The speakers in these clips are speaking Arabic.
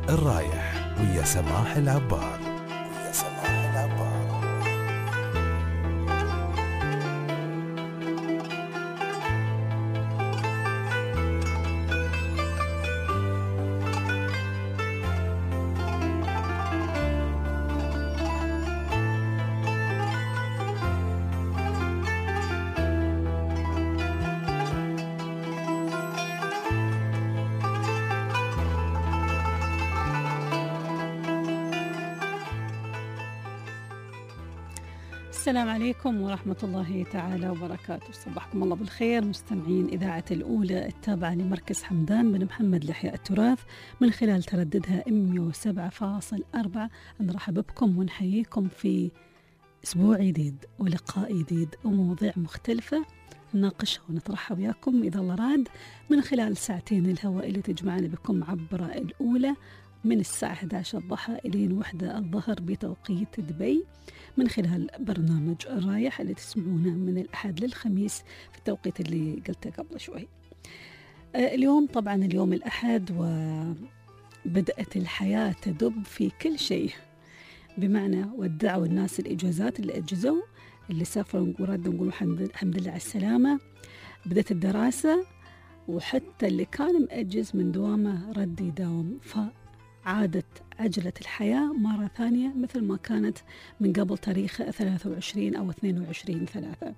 الرايح ويا سماح العبار. السلام عليكم ورحمة الله تعالى وبركاته. صبحكم الله بالخير مستمعين إذاعة الأولى التابعة لمركز حمدان بن محمد لإحياء التراث من خلال ترددها 107.4. نرحب بكم ونحييكم في أسبوع جديد ولقاء جديد ومواضيع مختلفة نناقشها ونترحب وياكم إذا الله راد من خلال ساعتين الهواء اللي تجمعنا بكم عبر الأولى من الساعة 11 الضحى إلى 1 الظهر بتوقيت دبي من خلال برنامج الرايح اللي تسمعونه من الأحد للخميس في التوقيت اللي قلته قبل شوي. اليوم طبعا اليوم الأحد وبدأت الحياة تدب في كل شيء، بمعنى ودعوا الناس الإجازات اللي أجزوا، اللي سافروا وردوا نقول الحمد لله على السلامة. بدأت الدراسة وحتى اللي كان مأجز من دوامه رد يداوم، عادت عجلة الحياة مرة ثانية مثل ما كانت من قبل تاريخ 23 أو 22/3.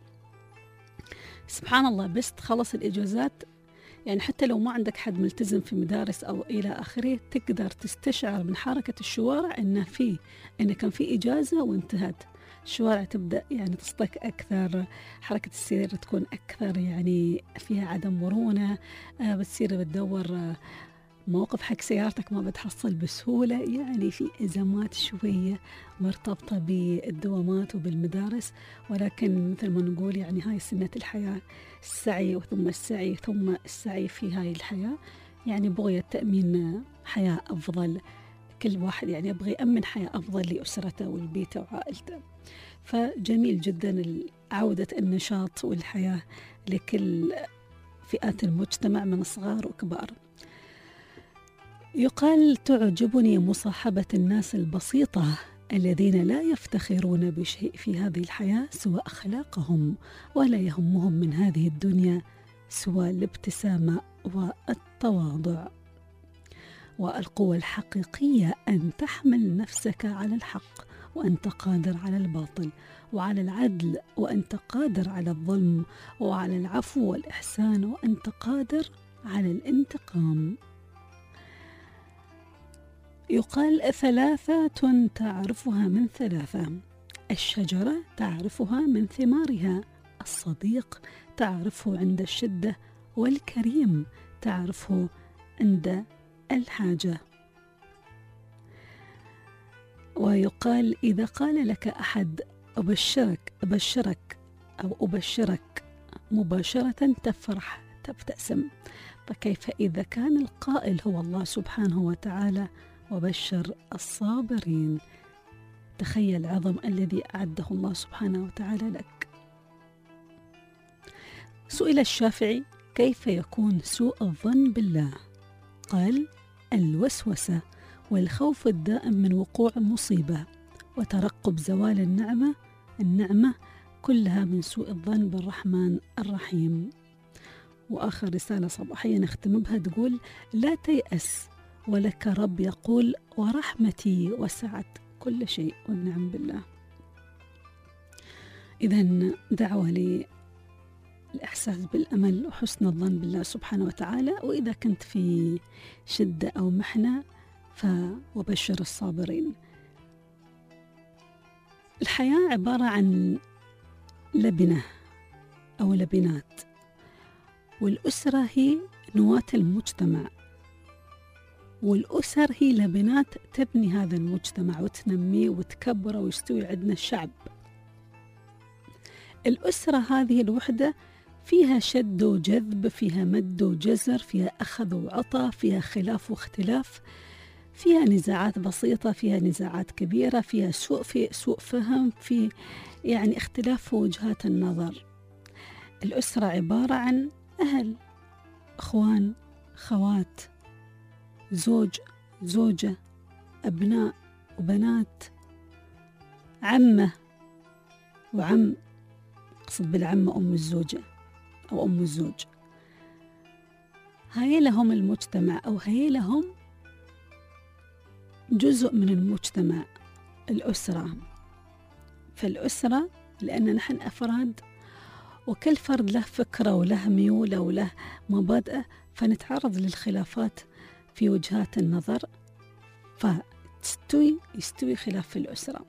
سبحان الله، بس تخلص الإجازات يعني حتى لو ما عندك حد ملتزم في مدارس أو إلى آخره تقدر تستشعر من حركة الشوارع إن كان في إجازة وانتهت. الشوارع تبدأ يعني تصطك أكثر، حركة السير تكون أكثر، يعني فيها عدم مرونة، بتصير بتدور موقف حق سيارتك ما بتحصل بسهولة، يعني في أزمات شوية مرتبطة بالدوامات وبالمدارس. ولكن مثل ما نقول يعني هاي سنة الحياة، السعي وثم السعي ثم السعي في هاي الحياة، يعني بغية تأمين حياة أفضل. كل واحد يعني يبغى يأمن حياة أفضل لأسرته والبيت وعائلته. فجميل جدا عودة النشاط والحياة لكل فئات المجتمع من صغار وكبار. يقال تعجبني مصاحبة الناس البسيطة الذين لا يفتخرون بشيء في هذه الحياة سوى أخلاقهم، ولا يهمهم من هذه الدنيا سوى الابتسامة والتواضع. والقوة الحقيقية أن تحمل نفسك على الحق، وأنت قادر على الباطل، وعلى العدل وأنت قادر على الظلم، وعلى العفو والإحسان وأنت قادر على الانتقام. يقال 3 تعرفها من 3: الشجرة تعرفها من ثمارها، الصديق تعرفه عند الشدة، والكريم تعرفه عند الحاجة. ويقال إذا قال لك أحد أبشرك مباشرة تفرح تبتسم، فكيف إذا كان القائل هو الله سبحانه وتعالى وبشر الصابرين؟ تخيل العظم الذي أعده الله سبحانه وتعالى لك. سئل الشافعي كيف يكون سوء الظن بالله؟ قال: الوسوسة والخوف الدائم من وقوع المصيبة وترقب زوال النعمة كلها من سوء الظن بالرحمن الرحيم. وآخر رسالة صباحية نختم بها تقول: لا تيأس ولك رب يقول ورحمتي وسعت كل شيء، والنعم بالله. إذن دعوة للإحساس بالأمل وحسن الظن بالله سبحانه وتعالى، وإذا كنت في شدة أو محنة وبشر الصابرين. الحياة عبارة عن لبنة أو لبنات، والأسرة هي نواة المجتمع، والأسر هي لبنات تبني هذا المجتمع وتنميه وتكبره ويستوي عندنا الشعب. الأسرة هذه الوحدة فيها شد وجذب، فيها مد وجزر، فيها أخذ وعطاء، فيها خلاف واختلاف، فيها نزاعات بسيطة، فيها نزاعات كبيرة، فيها سوء فهم، في يعني اختلاف في وجهات النظر. الأسرة عبارة عن أهل، أخوان، خوات، زوج، زوجة، أبناء وبنات، عمة وعم، أقصد بالعمة أم الزوجة أو أم الزوج. هاي لهم المجتمع، أو هاي لهم جزء من المجتمع، الأسرة. فالأسرة لأن نحن أفراد، وكل فرد له فكرة وله ميولة وله مبادئ، فنتعرض للخلافات في وجهات النظر، يستوي خلاف في الأسرة.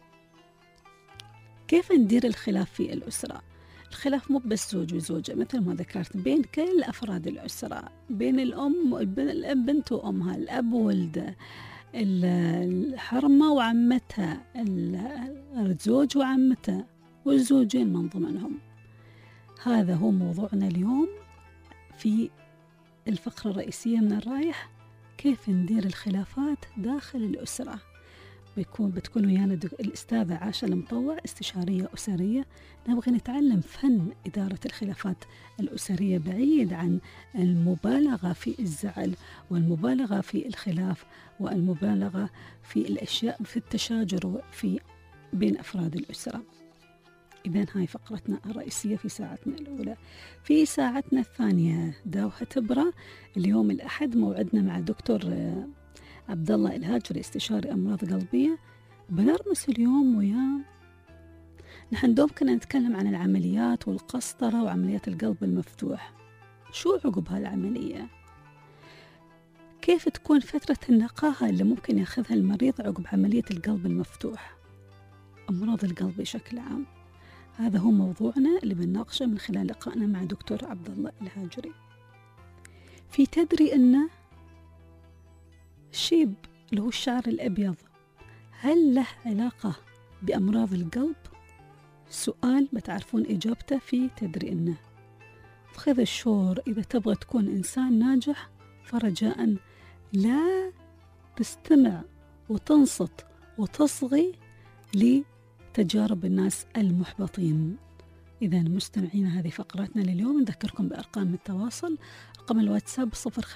كيف ندير الخلاف في الأسرة؟ الخلاف مو بس زوج وزوجة، مثل ما ذكرت، بين كل أفراد الأسرة، بين الأم الأب بنت وأمها، الأب وولده، الحرمة وعمتها، الزوج وعمته، والزوجين من ضمنهم. هذا هو موضوعنا اليوم في الفقرة الرئيسية من الرايح، كيف ندير الخلافات داخل الأسرة. بتكون ويانا الأستاذة عاشة المطوع، استشارية أسرية. نبغى نتعلم فن إدارة الخلافات الأسرية، بعيد عن المبالغة في الزعل والمبالغة في الخلاف والمبالغة في الأشياء، في التشاجر بين أفراد الأسرة. إذن هاي فقرتنا الرئيسية في ساعتنا الأولى. في ساعتنا الثانية دوحة إبرة. اليوم الأحد موعدنا مع دكتور عبد الله الهاجري، استشاري أمراض قلبية. بنرمس اليوم وياه، نحن دوم كنا نتكلم عن العمليات والقسطرة وعمليات القلب المفتوح. شو عقب هالعملية؟ كيف تكون فترة النقاهة اللي ممكن ياخذها المريض عقب عملية القلب المفتوح؟ أمراض القلب بشكل عام. هذا هو موضوعنا اللي بنناقشه من خلال لقائنا مع دكتور عبد الله الهاجري. في تدري أن الشيب اللي هو الشعر الأبيض هل له علاقة بأمراض القلب؟ سؤال بتعرفون إجابته في تدري أنه. خذ الشور إذا تبغى تكون إنسان ناجح، فرجاء لا تستمع وتنصت وتصغي لتجارب الناس المحبطين. إذا مستمعين، هذه فقراتنا لليوم. نذكركم بأرقام التواصل: رقم الواتساب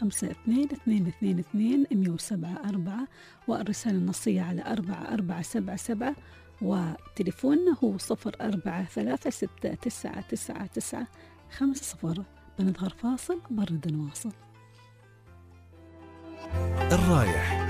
0522221074، والرسالة النصية على 4477، وتليفوننا هو 0433699950. بنظهر فاصل برد نواصل. الرايح،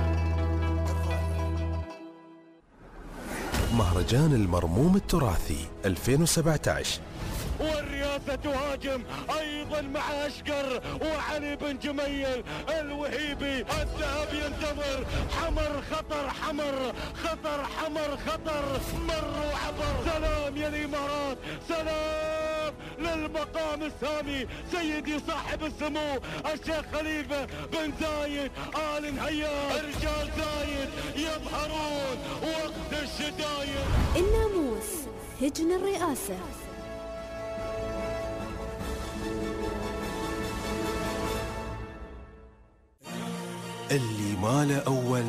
مهرجان المرموم التراثي 2017. والرئاسة تهاجم أيضا مع أشقر وعلي بن جميل الوهيبي. الذهب ينتظر، حمر خطر، حمر خطر، حمر خطر، مر وعبر. سلام يا الإمارات، سلام للمقام السامي سيدي صاحب السمو الشيخ خليفة بن زايد آل نهيان. رجال زايد يظهرون وقت الشدايد. الناموس هجن الرئاسة. اللي ما له أول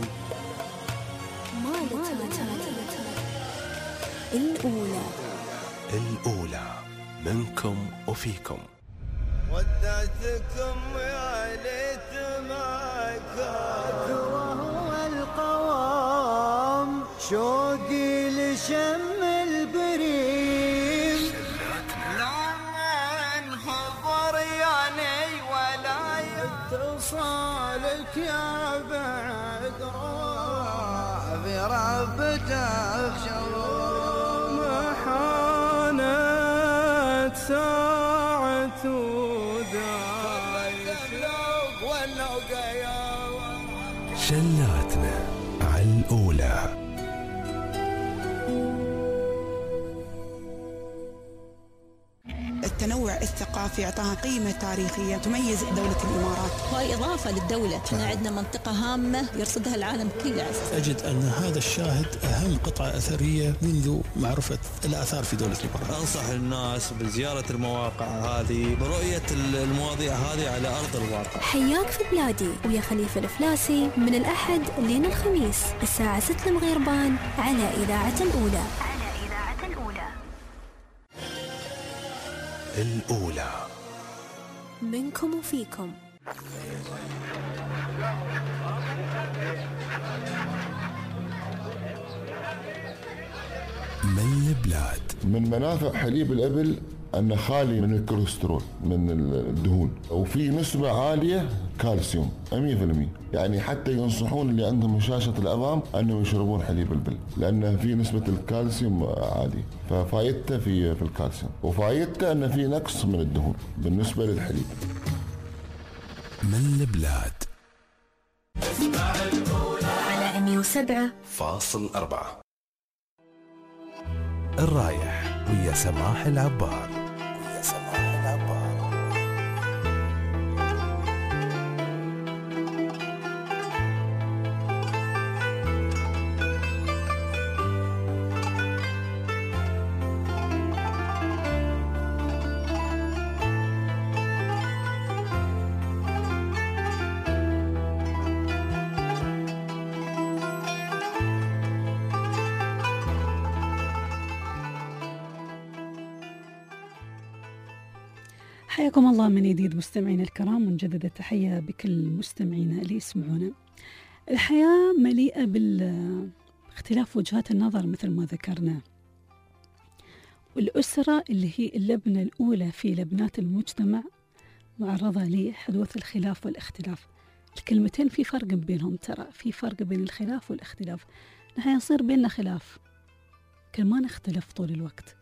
الأولى منكم وفيكم. ودعتكم يا ليت ما كان وهو القوام، شوقي لشم البريم. لمن حضر ياني ولا اتصالك يا بعد روح برب تخشوا. محانت ساعة ودايش والنوقة يا شلاتنا على الأولى. التنوع الثقافي اعطاها قيمة تاريخية تميز دولة الإمارات، وهي إضافة للدولة. احنا عندنا منطقة هامة يرصدها العالم كله. أجد أن هذا الشاهد أهم قطعة أثرية منذ معرفة الآثار في دولة الإمارات. أنصح الناس بزيارة المواقع هذه، برؤية المواضيع هذه على أرض الواقع. حياك في بلادي ويا خليفة الفلاسي، من الأحد لين الخميس الساعة 6 المغربان على إذاعة الأولى. الأولى منكم وفيكم. من البلاد. من منافع حليب الإبل أنه خالي من الكوليسترول، من الدهون، وفي نسبة عالية كالسيوم 100%. يعني حتى ينصحون اللي عندهم هشاشة العظام أنهم يشربون حليب الإبل، لأنه في نسبة الكالسيوم عالية، ففايدته في الكالسيوم، وفايدته أنه في نقص من الدهون بالنسبة للحليب. من البلاد على 107.4 الرايح ويا سماح العبار. حياكم الله من جديد مستمعينا الكرام، ونجدد التحية بكل مستمعينا اللي يسمعونا. الحياة مليئة باختلاف وجهات النظر مثل ما ذكرنا، والأسرة اللي هي اللبنة الأولى في لبنات المجتمع معرضة لحدوث الخلاف والاختلاف. الكلمتين في فرق بينهم، ترى في فرق بين الخلاف والاختلاف. نحن يصير بيننا خلاف كل ما نختلف طول الوقت،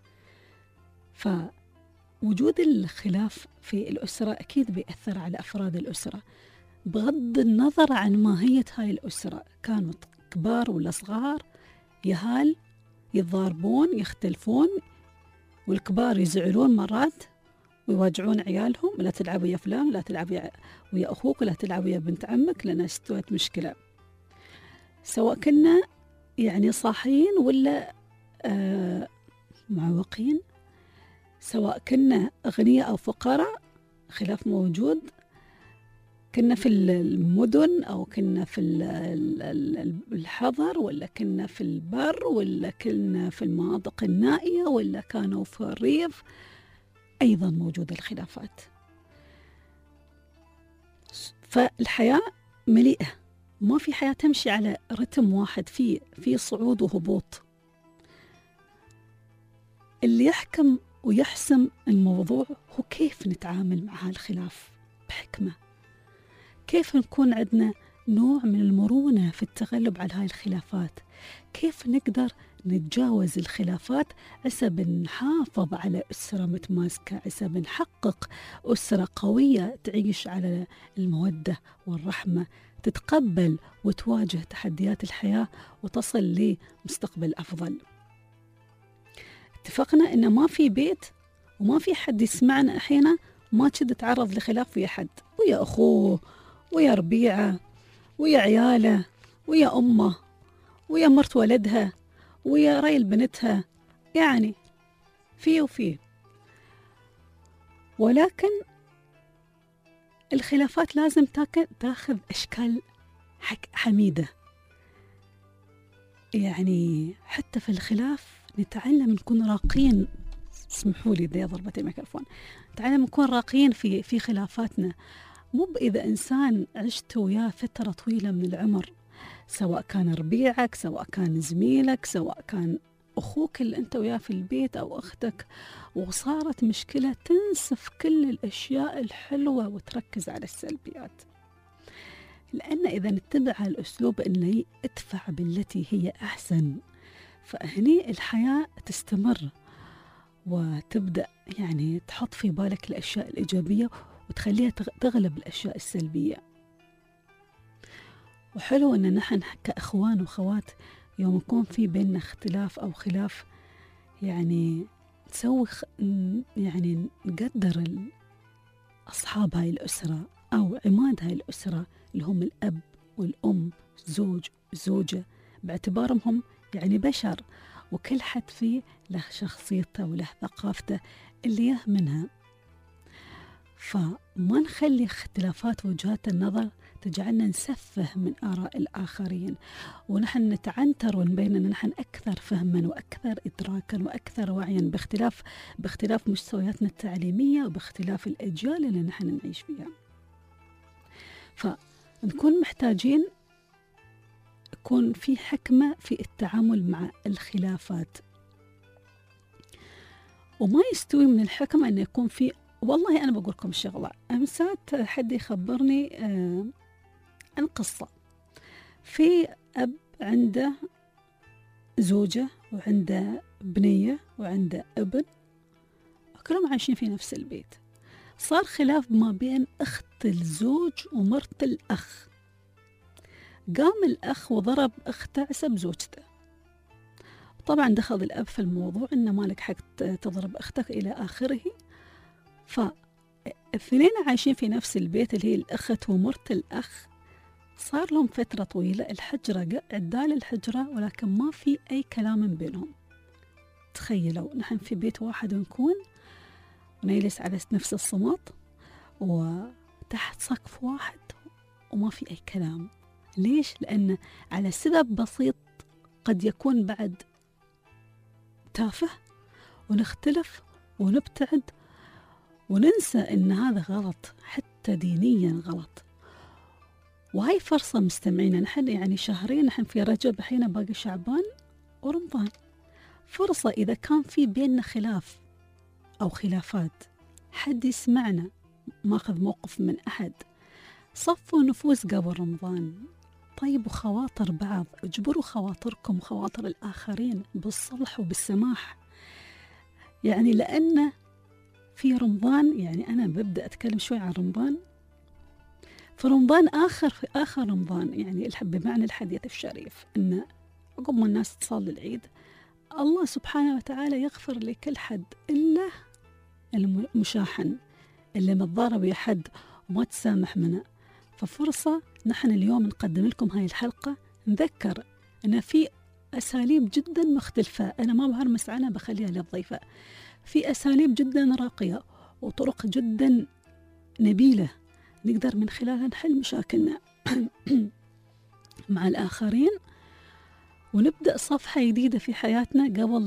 وجود الخلاف في الأسرة أكيد بيأثر على أفراد الأسرة بغض النظر عن ماهية هاي الأسرة، كانوا كبار ولا صغار، يهال يتضاربون يختلفون، والكبار يزعلون مرات ويواجعون عيالهم، لا تلعب ويا فلان، لا تلعب ويا أخوك، لا تلعب ويا بنت عمك لأنها استوت مشكلة، سواء كنا يعني صاحيين ولا معوقين، سواء كنا أغنياء أو فقراء، خلاف موجود. كنا في المدن أو كنا في الحضر، ولا كنا في البر، ولا كنا في المناطق النائية، ولا كانوا في الريف، أيضا موجودة الخلافات. فالحياة مليئة، ما في حياة تمشي على رتم واحد، في صعود وهبوط. اللي يحكم ويحسم الموضوع هو كيف نتعامل مع هالخلاف بحكمة، كيف نكون عندنا نوع من المرونة في التغلب على هاي الخلافات، كيف نقدر نتجاوز الخلافات عسب نحافظ على أسرة متماسكة، عسب نحقق أسرة قوية تعيش على المودة والرحمة، تتقبل وتواجه تحديات الحياة وتصل لمستقبل أفضل. اتفقنا إن ما في بيت وما في حد يسمعنا أحيانا ما تشد تعرض لخلاف ويا حد، ويا أخوه، ويا ربيعه، ويا عياله، ويا أمه، ويا مرت ولدها، ويا ريل بنتها، يعني فيه وفيه. ولكن الخلافات لازم تاخذ أشكال حميدة، يعني حتى في الخلاف نتعلم نكون راقين. اسمحوا لي ذي ضربة الميكروفون. نتعلم نكون راقين في خلافاتنا، مو إذا إنسان عشت وياه فترة طويلة من العمر، سواء كان ربيعك، سواء كان زميلك، سواء كان أخوك اللي أنت وياه في البيت أو أختك، وصارت مشكلة، تنسف كل الأشياء الحلوة وتركز على السلبيات. لأن إذا نتبع الأسلوب اللي ادفع بالتي هي أحسن، فهني الحياة تستمر وتبدأ يعني تحط في بالك الأشياء الإيجابية وتخليها تغلب الأشياء السلبية. وحلو أن نحن كأخوان وخوات يوم يكون في بيننا اختلاف أو خلاف، يعني نسوي يعني نقدر أصحاب هاي الأسرة أو عماد هاي الأسرة اللي هم الأب والأم، زوج زوجة، باعتبارهم يعني بشر، وكل حد فيه له شخصيته وله ثقافته اللي يهمنها. فما نخلي اختلافات وجهات النظر تجعلنا نسفه من آراء الآخرين، ونحن نتعنتر ونبين أن نحن أكثر فهما وأكثر إدراكا وأكثر وعيا باختلاف مستوياتنا التعليمية وباختلاف الأجيال اللي نحن نعيش فيها. فنكون محتاجين يكون في حكمة في التعامل مع الخلافات. وما يستوي من الحكمة أن يكون في. والله أنا بقول لكم شغلة، أمسات حد يخبرني عن قصة في أب عنده زوجة وعنده بنية وعنده ابن، كلهم عايشين في نفس البيت. صار خلاف ما بين أخت الزوج ومرت الأخ. قام الأخ وضرب أخته عسب زوجته. طبعا دخل الأب في الموضوع إنه مالك حق تضرب أختك إلى آخره. فالاثنين عايشين في نفس البيت اللي هي الأخت ومرت الأخ. صار لهم فترة طويلة الحجرة عدال الحجرة، ولكن ما في أي كلام بينهم. تخيلوا نحن في بيت واحد ونكون ونجلس على نفس الصمت وتحت سقف واحد وما في أي كلام. ليش؟ لأن على سبب بسيط قد يكون بعد تافه، ونختلف ونبتعد وننسى إن هذا غلط، حتى دينيا غلط. وهي فرصة مستمعين، نحن يعني شهرين، نحن في رجب الحين باقي شعبان ورمضان. فرصة إذا كان في بيننا خلاف أو خلافات، حد يسمعنا، ماخذ موقف من أحد، صفوا نفوس قبل رمضان، طيبوا خواطر بعض، اجبروا خواطركم وخواطر الآخرين بالصلح وبالسماح. يعني لأن في رمضان، يعني أنا ببدأ أتكلم شوي عن رمضان. في رمضان في آخر رمضان، يعني بمعنى الحديث الشريف، إن عقب ما الناس تصلي العيد الله سبحانه وتعالى يغفر لكل حد إلا المشاحن اللي متضارب يا حد وما تسامح منه. ففرصة نحن اليوم نقدم لكم هاي الحلقة، نذكر أن في أساليب جدا مختلفة، أنا ما بهرمس عنها، بخليها للضيفة. في أساليب جدا راقية وطرق جدا نبيلة نقدر من خلالها نحل مشاكلنا مع الآخرين، ونبدأ صفحة جديدة في حياتنا قبل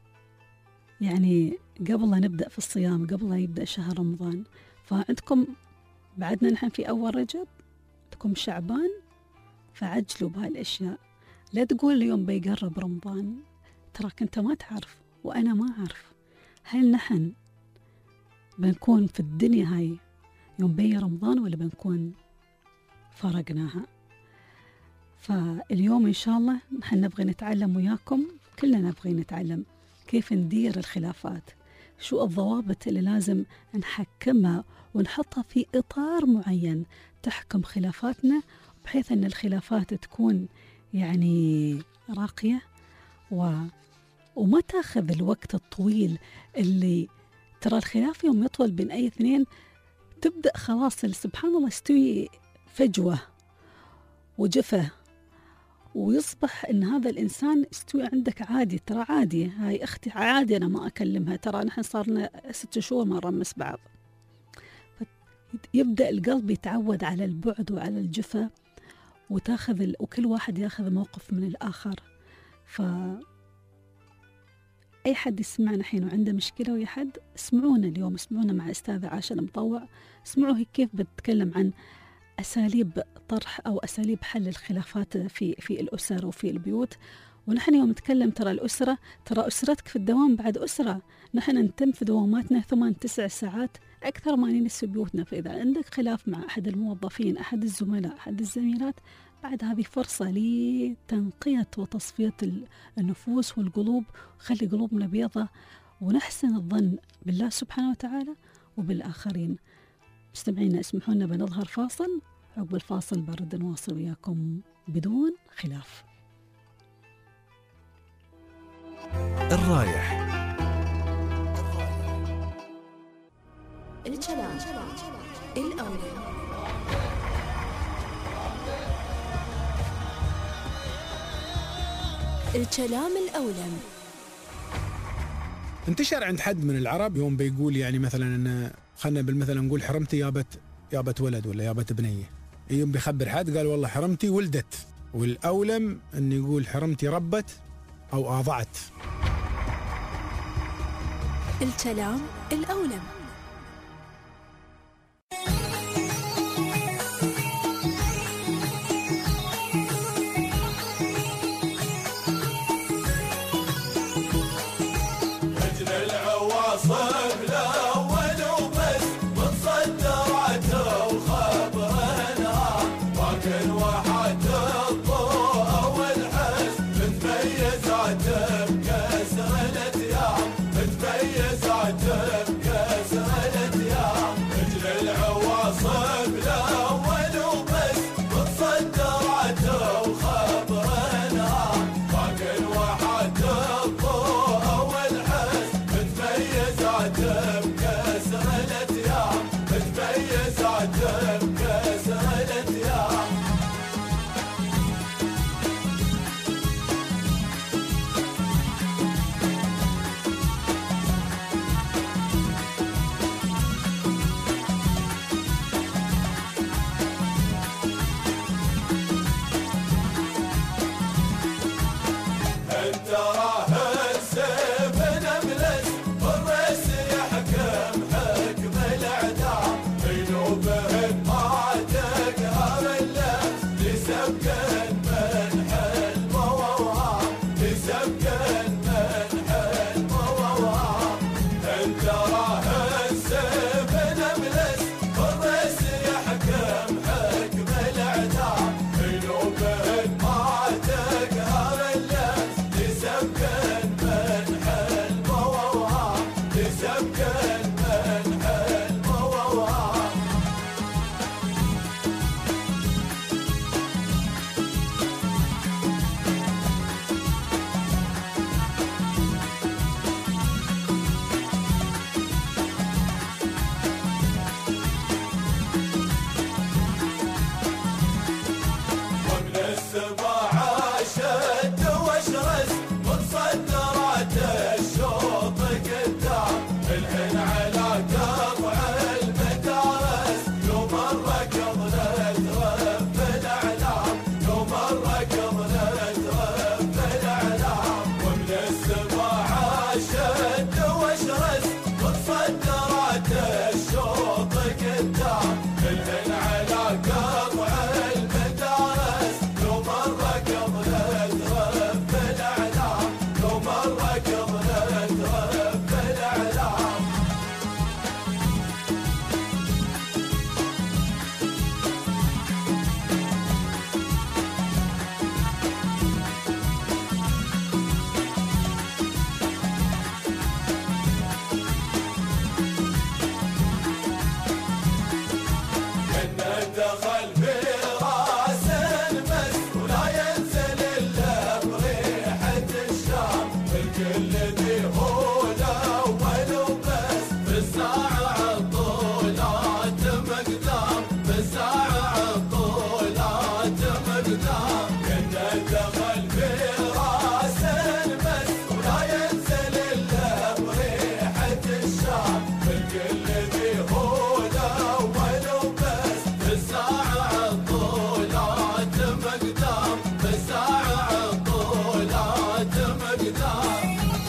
لا نبدأ في الصيام، قبل لا يبدأ شهر رمضان. فعندكم بعدنا نحن في أول رجب، عندكم شعبان، فعجلوا بهالأشياء. لا تقول اليوم بيقرب رمضان، تراك أنت ما تعرف وأنا ما أعرف هل نحن بنكون في الدنيا هاي يوم بي رمضان ولا بنكون فرقناها. فاليوم إن شاء الله نحن نبغي نتعلم وياكم، كلنا نبغي نتعلم كيف ندير الخلافات، شو الضوابط اللي لازم نحكمها ونحطها في إطار معين تحكم خلافاتنا، بحيث أن الخلافات تكون يعني راقية وما تاخذ الوقت الطويل اللي ترى الخلاف يوم يطول بين أي اثنين تبدأ خلاص سبحان الله يستوي فجوة وجفة، ويصبح إن هذا الإنسان يستوي عندك عادي. ترى عادي، هاي أختي عادي أنا ما أكلمها، ترى نحن صارنا 6 شهور ما نرمس بعض. يبدأ القلب يتعود على البعد وعلى الجفة، وكل واحد ياخذ موقف من الآخر. أي حد يسمعنا الحين وعنده مشكلة ويا حد، اسمعونا اليوم، اسمعونا مع أستاذة عاشة المطوع، اسمعوا هي كيف بتتكلم عن أساليب طرح أو أساليب حل الخلافات في الأسر وفي البيوت. ونحن يوم نتكلم ترى أسرتك في الدوام بعد أسرة، نحن نتم في دواماتنا 8-9 ساعات أكثر ما نجلس في بيوتنا. فإذا عندك خلاف مع أحد الموظفين، أحد الزملاء، أحد الزميلات، بعد هذه فرصة لتنقية وتصفية النفوس والقلوب، خلي قلوبنا بيضة ونحسن الظن بالله سبحانه وتعالى وبالآخرين. مستمعينا اسمحوا لنا بنظهر فاصل، عقب الفاصل برد نواصل وياكم بدون خلاف. الرايح الكلام الأولى. الكلام الأولى انتشر عند حد من العرب يوم بيقول يعني مثلا ان خلنا بالمثل نقول حرمتي يابت ولد ولا يابت بنيه، يوم بيخبر حد قال والله حرمتي ولدت، والأولم ان يقول حرمتي ربت او اضعت. الكلام الأولى. واحد الضوء والحس متميز عتب كسر الاتيام متميز عتب كسر الاتيام مثل العواصف الاول وبس متصدر عتب خبرنا باقي الواحد الضوء والحس متميز عتب كسر الاتيام متميز عتب كسر الاتيام انت راهن سيف نملس والرئيس يحكم حكم الاعدام ينوبهن ما تقهر اللمس لسبقن من حلم ووهام لسبقن من حلم ووهام انت راهن سيف نملس والرئيس يحكم حكم الاعدام ينوبهن ما تقهر اللمس لسبقن من حلم ووهام لسبقن من حلم ووهام ومن السباعة شد واشرس متصدرات الشوط قدام الحين على قطع المدارس لو مرة قبلت رب الأعلام لو مرة قبلت رب الأعلام ومن السباعة شد واشرس متصدرات الشوط قدام الحين على قطع المدارس لو مرة قبلت رب الأعلام لو مرة قبلت رب الأعلام كنا دخل في راس المس ولا ينزل الا بريحة الشام الكل ذي هو الاول وبس بالساعة الطولات مقدام بالساعة الطولات مقدام كنا دخل في راس المس ولا ينزل الا بريحة الشام الكل ذي هو الاول وبس بالساعة الطولات مقدام بالساعة الطولات مقدام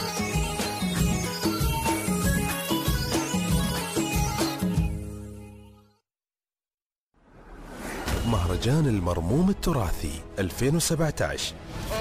مهرجان المرموم التراثي 2017.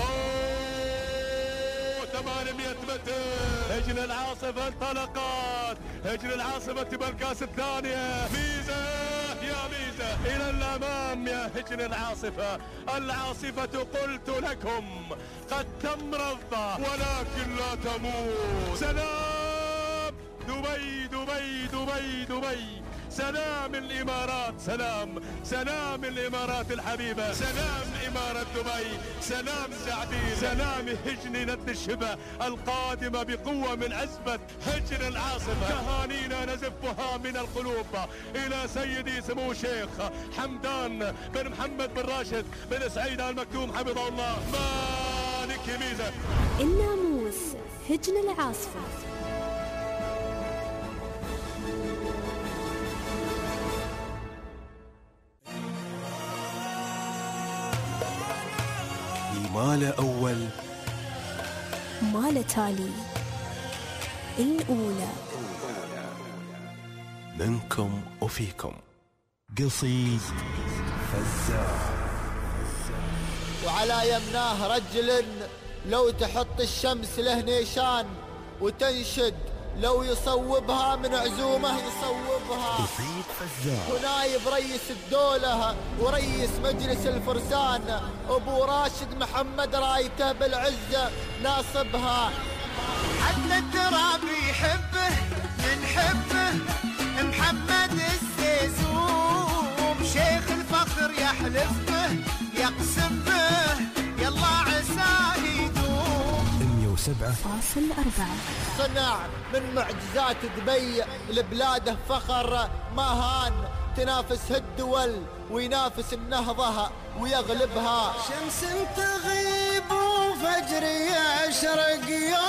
800 متر هجن العاصفة انطلقت هجن العاصفة تبقى الكاس الثانية ميزة يا ميزة إلى الأمام يا هجن العاصفة العاصفة قلت لكم قد تمرض ولكن لا تموت سلام دبي دبي دبي دبي سلام الإمارات سلام الإمارات الحبيبة سلام إمارة دبي سلام سعدين سلام هجن ند الشبه القادمة بقوة من عزبة هجن العاصفة تهانينا نزفها من القلوب إلى سيدي سمو الشيخ حمدان بن محمد بن راشد بن سعيد المكتوم حفظه الله مالك ميزة الناموس هجن العاصفة. ما له أول ما له تالي الأولى منكم وفيكم قصيد فزاع وعلى يمناه رجل لو تحط الشمس له نيشان وتنشد لو يصوبها من عزومه يصوبها. قصيد فزاع. ونايب رئيس الدولة ورئيس مجلس الفرسان أبو راشد محمد رايته بالعزة ناصبها. عدل التراب يحبه ينحبه محمد السيسوم، شيخ الفخر يحلف به يقسم به يلا عساه يدوم. 107.4 صنع من معجزات دبي لبلاده فخر ما هان، تنافسه الدول وينافس النهضة ويغلبها. شمس تغيب وفجر يشرق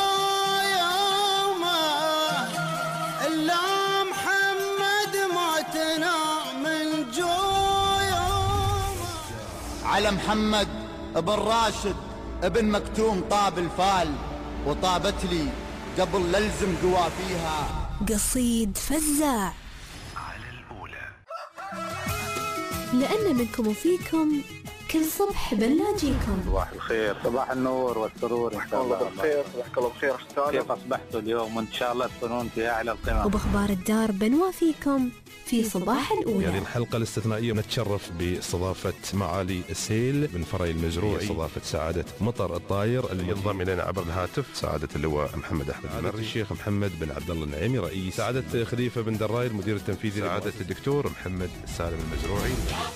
يوم إلا محمد موتنا من جويوم. على محمد ابن راشد ابن مكتوم طاب الفال، وطابت لي قبل للزم قوافيها. قصيد فزاع. على الأولى. لأن منكم وفيكم كل صبح بنلاقيكم. صباح الخير، صباح النور والسرور ان شاء الله. بالخير، صباحك الله بخير اختار. كيف اصبحتوا اليوم؟ وان شاء الله تكونون في اعلى القمم. وباخبار الدار بنوافيكم في صباح الأولى. هذه الحلقة الاستثنائية نتشرف باستضافة معالي السيل بن فري المزروعي، استضافة سعادة مطر الطاير اللي ينضم الينا عبر الهاتف سعادة اللواء محمد احمد المري، الشيخ محمد بن عبد الله النعيمي رئيس، سعادة خليفة بن دراي المدير التنفيذي، سعادة الدكتور محمد السالم المزروعي.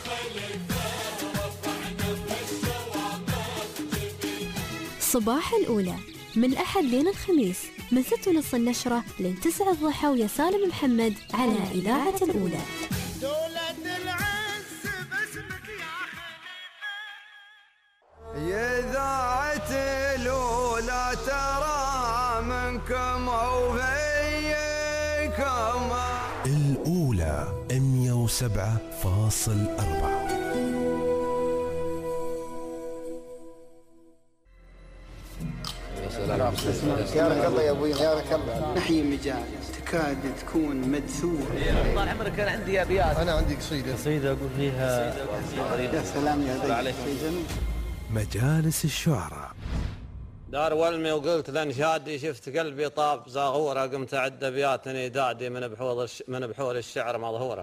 صباح الأولى من الأحد لين الخميس من 6:30 النشرة لين 9 الضحى، ويا سالم محمد على إذاعة الأولى. دولة العز باسمك يا إذاعة الأولى، ترى منكم وفيكم. الأولى 107.4. يا الله يا ابوي، يا الله. نحيي مجالس تكاد تكون مدثوره. طال عمرك كان عندي ابيات. انا عندي قصيده اقول فيها يا سلام يا ذي جميل. مجالس الشعراء. دار ولمي وقلت لانشادي، شفت قلبي طاب زاغوره، قمت اعد ابياتني دادي من بحور الشعر مظهوره.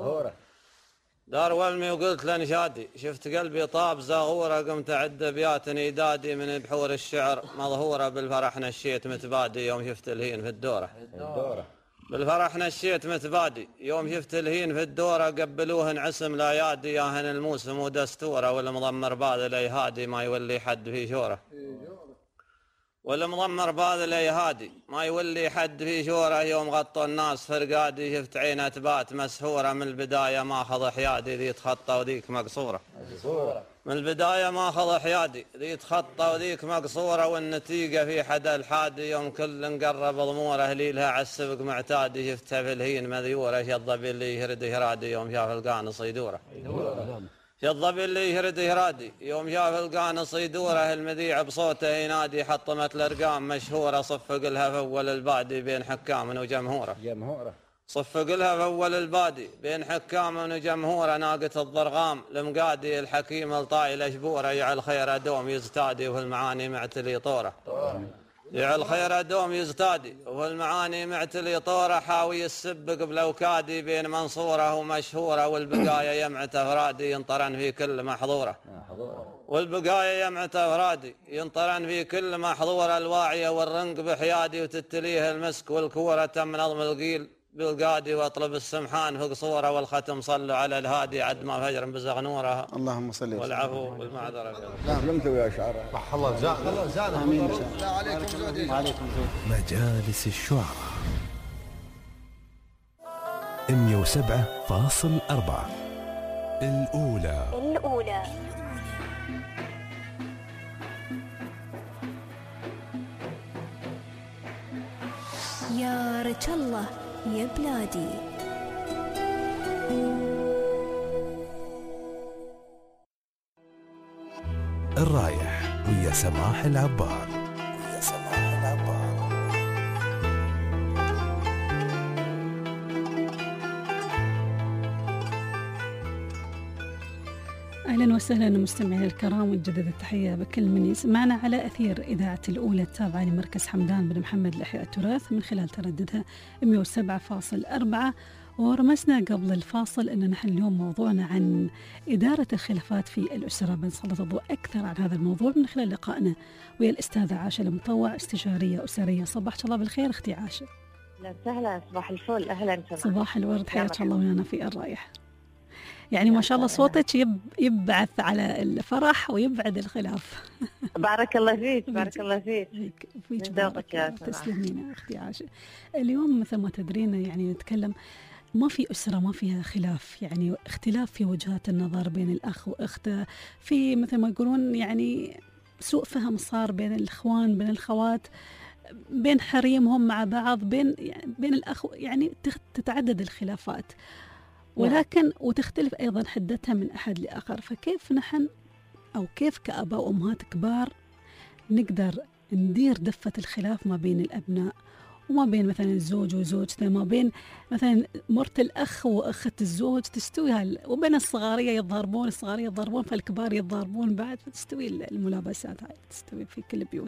دار ولمي وقلت لانشادي، شفت قلبي طاب زاغوره، قمت اعد ابياتني دادي من بحور الشعر مظهوره. بالفرح نشيت متبادي يوم شفت الهين في الدوره. بالفرح نشيت متبادي يوم شفت الهين في الدوره، قبلوهن عسم لا يادي ياهن الموسم ودستوره، والمضمر باذل يهادي ما يولي حد في شوره. والمضمر باذل يهادي ما يولي حد في شوره، يوم غطوا الناس فرقادي شفت عينه تبات مسحوره. من البدايه ما خض حيادي ذي تخطى وذيك مقصوره. من البدايه ما خض حيادي ذي تخطى وذيك مقصوره، والنتيجه في حد الحادي يوم كل قرب ضموره. ليلها عالسبق معتادي شفتها في الهين مذيوره، شضب اللي يهرد هرادي يوم شاف القانص يدوره. شضب اللي يهرد هرادي يوم شاف القانص يدوره، المذيع بصوته ينادي حطمت الارقام مشهوره. صفق لها في اول البادي بين حكام وجمهوره. صفق لها في اول البادي بين حكام وجمهوره، ناقة الضرغام المقادي الحكيم الطايل شبوره. يعل خير دوم يزتادي وفي المعاني معتلي طوره. يعل خير دوم يزتادي وفي المعاني معتلي طوره، حاوي السبق بلوكادي بين منصوره ومشهوره. والبقايا يمعة افرادي ينطرن في كل محظوره. والبقايا يمعة افرادي ينطرن في كل محظوره. الواعيه والرنق بحيادي وتتليه المسك والكوره، تم نظم القيل بالقادي واطلب السمحان في قصوره. والختم صلوا على الهادي عد ما فجر بزغ نورها. اللهم صل والعفو والمعذره. لا لمتوا يا شعراء. صح الله زاد. امين. لا عليكم زودين. عليكم زود. مجالس الشعراء 107.4. الأولى. يا رج الله يا بلادي. الرايح ويا سماح العبار. أهلا أهلا وسهلا مستمعينا الكرام، ونجدد التحية بكل من يسمعنا على أثير إذاعة الأولى التابعة لمركز حمدان بن محمد لإحياء التراث من خلال ترددها 107.4. ورمزنا قبل الفاصل أن نحن اليوم موضوعنا عن إدارة الخلافات في الأسرة. بنسلط الضوء أكثر عن هذا الموضوع من خلال لقائنا ويا الأستاذة عاشة المطوع، استشارية أسرية. صباحك الله بالخير أختي عاشة. لا سهلا، صباح الفل، أهلا سماح. صباح الورد، حياك الله ويانا في الرايح. يعني ما شاء الله صوتك يبعث على الفرح ويبعد الخلاف. بارك الله فيك، بارك الله فيك. فيك بارك الله. تسلمين أختي عاشة. اليوم مثل ما تدرين يعني نتكلم ما في أسرة ما فيها خلاف، يعني اختلاف في وجهات النظر بين الأخ وأخته، في مثل ما يقولون يعني سوء فهم صار بين الإخوان بين الخوات، بين حريمهم مع بعض، بين الأخ، يعني تتعدد الخلافات، ولكن وتختلف أيضا حدتها من أحد لآخر. فكيف نحن أو كيف كأباء وأمهات كبار نقدر ندير دفة الخلاف ما بين الأبناء وما بين مثلا الزوج وزوجته، ما بين مثلا مرت الأخ وأخت الزوج تستوي وبين الصغارية يتضاربون فالكبار يتضاربون بعد، فتستوي الملابسات هاي تستوي في كل البيوت.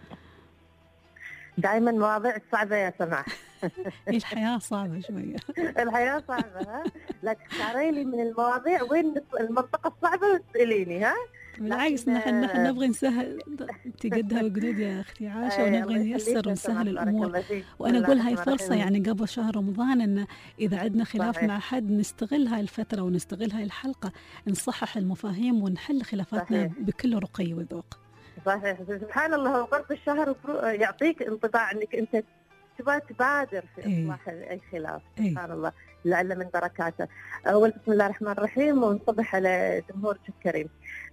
دائما مواضيع صعبة يا سماح. الحياة صعبة شوية. الحياة صعبة ها، لا تختاري لي من المواضيع وين المنطقة الصعبة وتسأليني ها. بالعكس نحن نبغى نسهل تقدها وقدود يا أختي عاشة، ونبغى نيسر ونسهل الأمور. وأنا أقول هاي فرصة يعني قبل شهر رمضان إن إذا عندنا خلاف مع حد نستغل هاي الفترة ونستغل هاي الحلقة نصحح المفاهيم ونحل خلافاتنا بكل رقي وذوق. صحيح. سبحان الله، قرب الشهر يعطيك انطباع انك انت تبغى تبادر في اصلاح اي خلاف. سبحان الله، لعل من بركاته. اول بسم الله الرحمن الرحيم، ونصبح على جمهورك الكريم.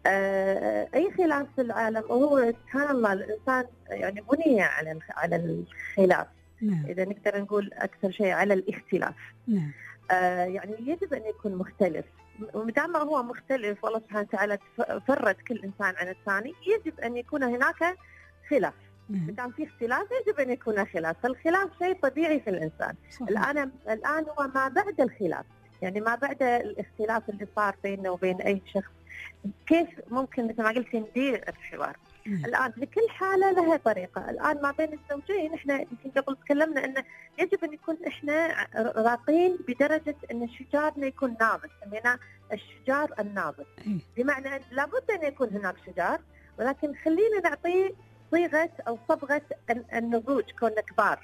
اي خلاف في العالم وهو سبحان الله الانسان يعني بني على الخلاف. اذا نقدر نقول اكثر شيء على الاختلاف. يعني يجب ان يكون مختلف، ومدام هو مختلف والله سبحانه وتعالى فرد كل إنسان عن الثاني، يجب أن يكون هناك خلاف. مدام في اختلاف يجب أن يكون خلاف، فالخلاف شيء طبيعي في الإنسان. الآن هو ما بعد الخلاف، يعني ما بعد الاختلاف اللي صار بيننا وبين أي شخص، كيف ممكن مثل ما قلت ندير الحوار. الآن لكل حالة لها طريقة. الآن ما بين الزوجين احنا يمكن قبل تكلمنا أنه يجب أن يكون احنا راقين بدرجة أن شجارنا يكون ناضج، سميناه الشجار الناضج. بمعنى لابد أن يكون هناك شجار، ولكن خلينا نعطيه صيغة أو صبغة النضوج كوننا كبار.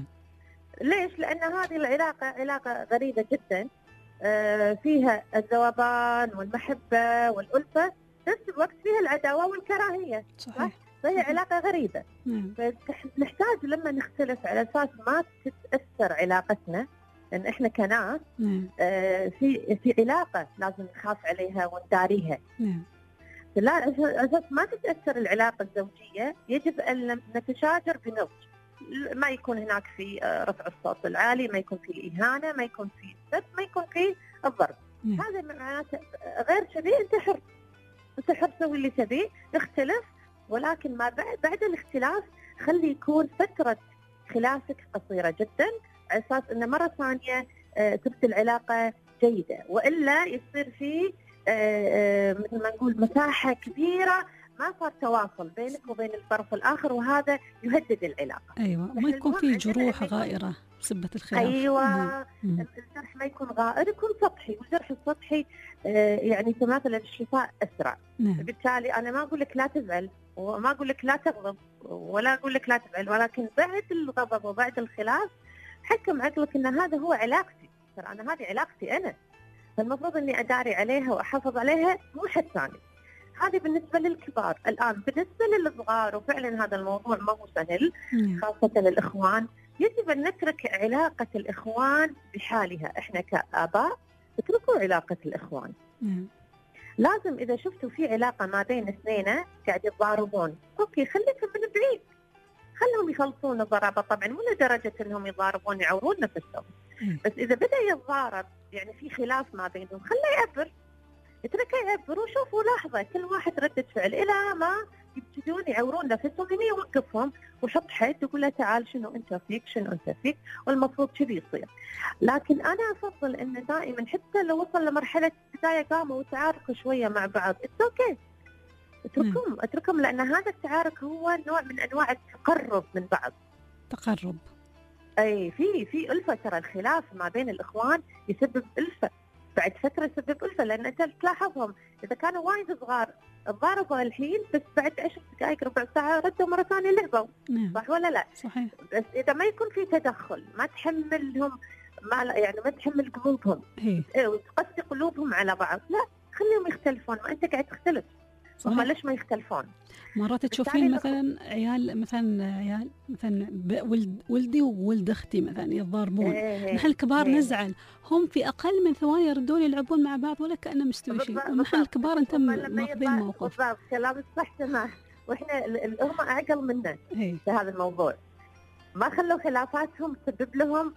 ليش؟ لأن هذه العلاقة علاقة غريبة جدا، فيها الذوبان والمحبة والألفة، نفس الوقت فيها العداوة والكراهية. صحيح. فهي علاقة غريبة. فنحتاج لما نختلف على أساس ما تتأثر علاقتنا، لأن إحنا كناس في علاقة لازم نخاف عليها ونداريها. لا، على أساس ما تتأثر العلاقة الزوجية يجب أن نتشاجر بنضج، ما يكون هناك في رفع الصوت العالي، ما يكون في الإهانة، ما يكون في السب، ما يكون في الضرب. هذا معناته غير شبيه، انت حر سوي اللي تبيه، نختلف، ولكن ما بعد الاختلاف خلي يكون فترة خلافك قصيرة جدا على اساس ان مرة ثانية تبقى العلاقة جيدة، والا يصير في مثل ما نقول مساحة كبيرة ما صار تواصل بينك وبين الطرف الآخر، وهذا يهدد العلاقة. أيوة، ما يكون في جروح غائرة بسبة الخلاف. أيوة، الجرح ما يكون غائر، يكون سطحي، والجرح السطحي يعني مثلا الشفاء أسرع. بالتالي أنا ما أقول لك لا تزعل، وما أقول لك لا تغضب، ولا أقول لك لا تفعل، ولكن بعد الغضب وبعد الخلاف حكم عقلك أن هذا هو علاقتي، ترى أنا هذه علاقتي أنا، فالمفروض أني أداري عليها وأحافظ عليها مو حد ثاني. هذه بالنسبة للكبار. الآن بالنسبة للصغار، وفعلا هذا الموضوع ما هو سهل، خاصة للإخوان، يجب أن نترك علاقة الإخوان بحالها. إحنا كآباء اتركوا علاقة الإخوان. لازم إذا شفتوا في علاقة ما بين اثنين قاعد يتضاربون، أوكي خليكم من بعيد، خلهم يخلصون الضرابة، طبعا مو لدرجة أنهم يتضاربون يعورون نفسهم، بس إذا بدأ يتضارب يعني في خلاف ما بينهم، خليه يعبر، اتركه يعبر وشوفوا لحظة كل واحد ردة فعل إلى ما يجون يعورون نفسهم، هنا يوقفهم ويحط حد ويقول له تعال شنو انت فيك، شنو انت فيك، والمفروض كذي يصير. لكن انا افضل انه دائما حتى لو وصل لمرحله بدايه قاموا وتعاركوا شويه مع بعض، اوكي اتركهم، لان هذا التعارك هو نوع من انواع التقرب من بعض. تقرب. اي في الفه، ترى الخلاف ما بين الاخوان يسبب الفه، بعد فتره يسبب الفه، لان انت تلاحظهم اذا كانوا وايد صغار تضاربوا الحين، بس بعد 10 دقائق ربع ساعه ردوا مره ثانيه لعبوا. صح ولا لا؟ صحيح. بس اذا ما يكون في تدخل، ما تحملهم، ما تحمل قلوبهم وتقسي قلوبهم على بعض، لا خليهم يختلفون، ما انت قاعد تختلف. هم ليش ما يختلفون؟ مرات تشوفين مثلا عيال مثلا ولدي وولد اختي مثلا يتضاربون، نحن الكبار نزعل، هم في اقل من ثواني يردون يلعبون مع بعض ولا كأنه مستوي شيء، ونحن الكبار انت ماخذين موقف. بالضبط، كلامك صح تمام، واحنا هم اعقل منا في هذا الموضوع، ما خلوا خلافاتهم تسبب لهم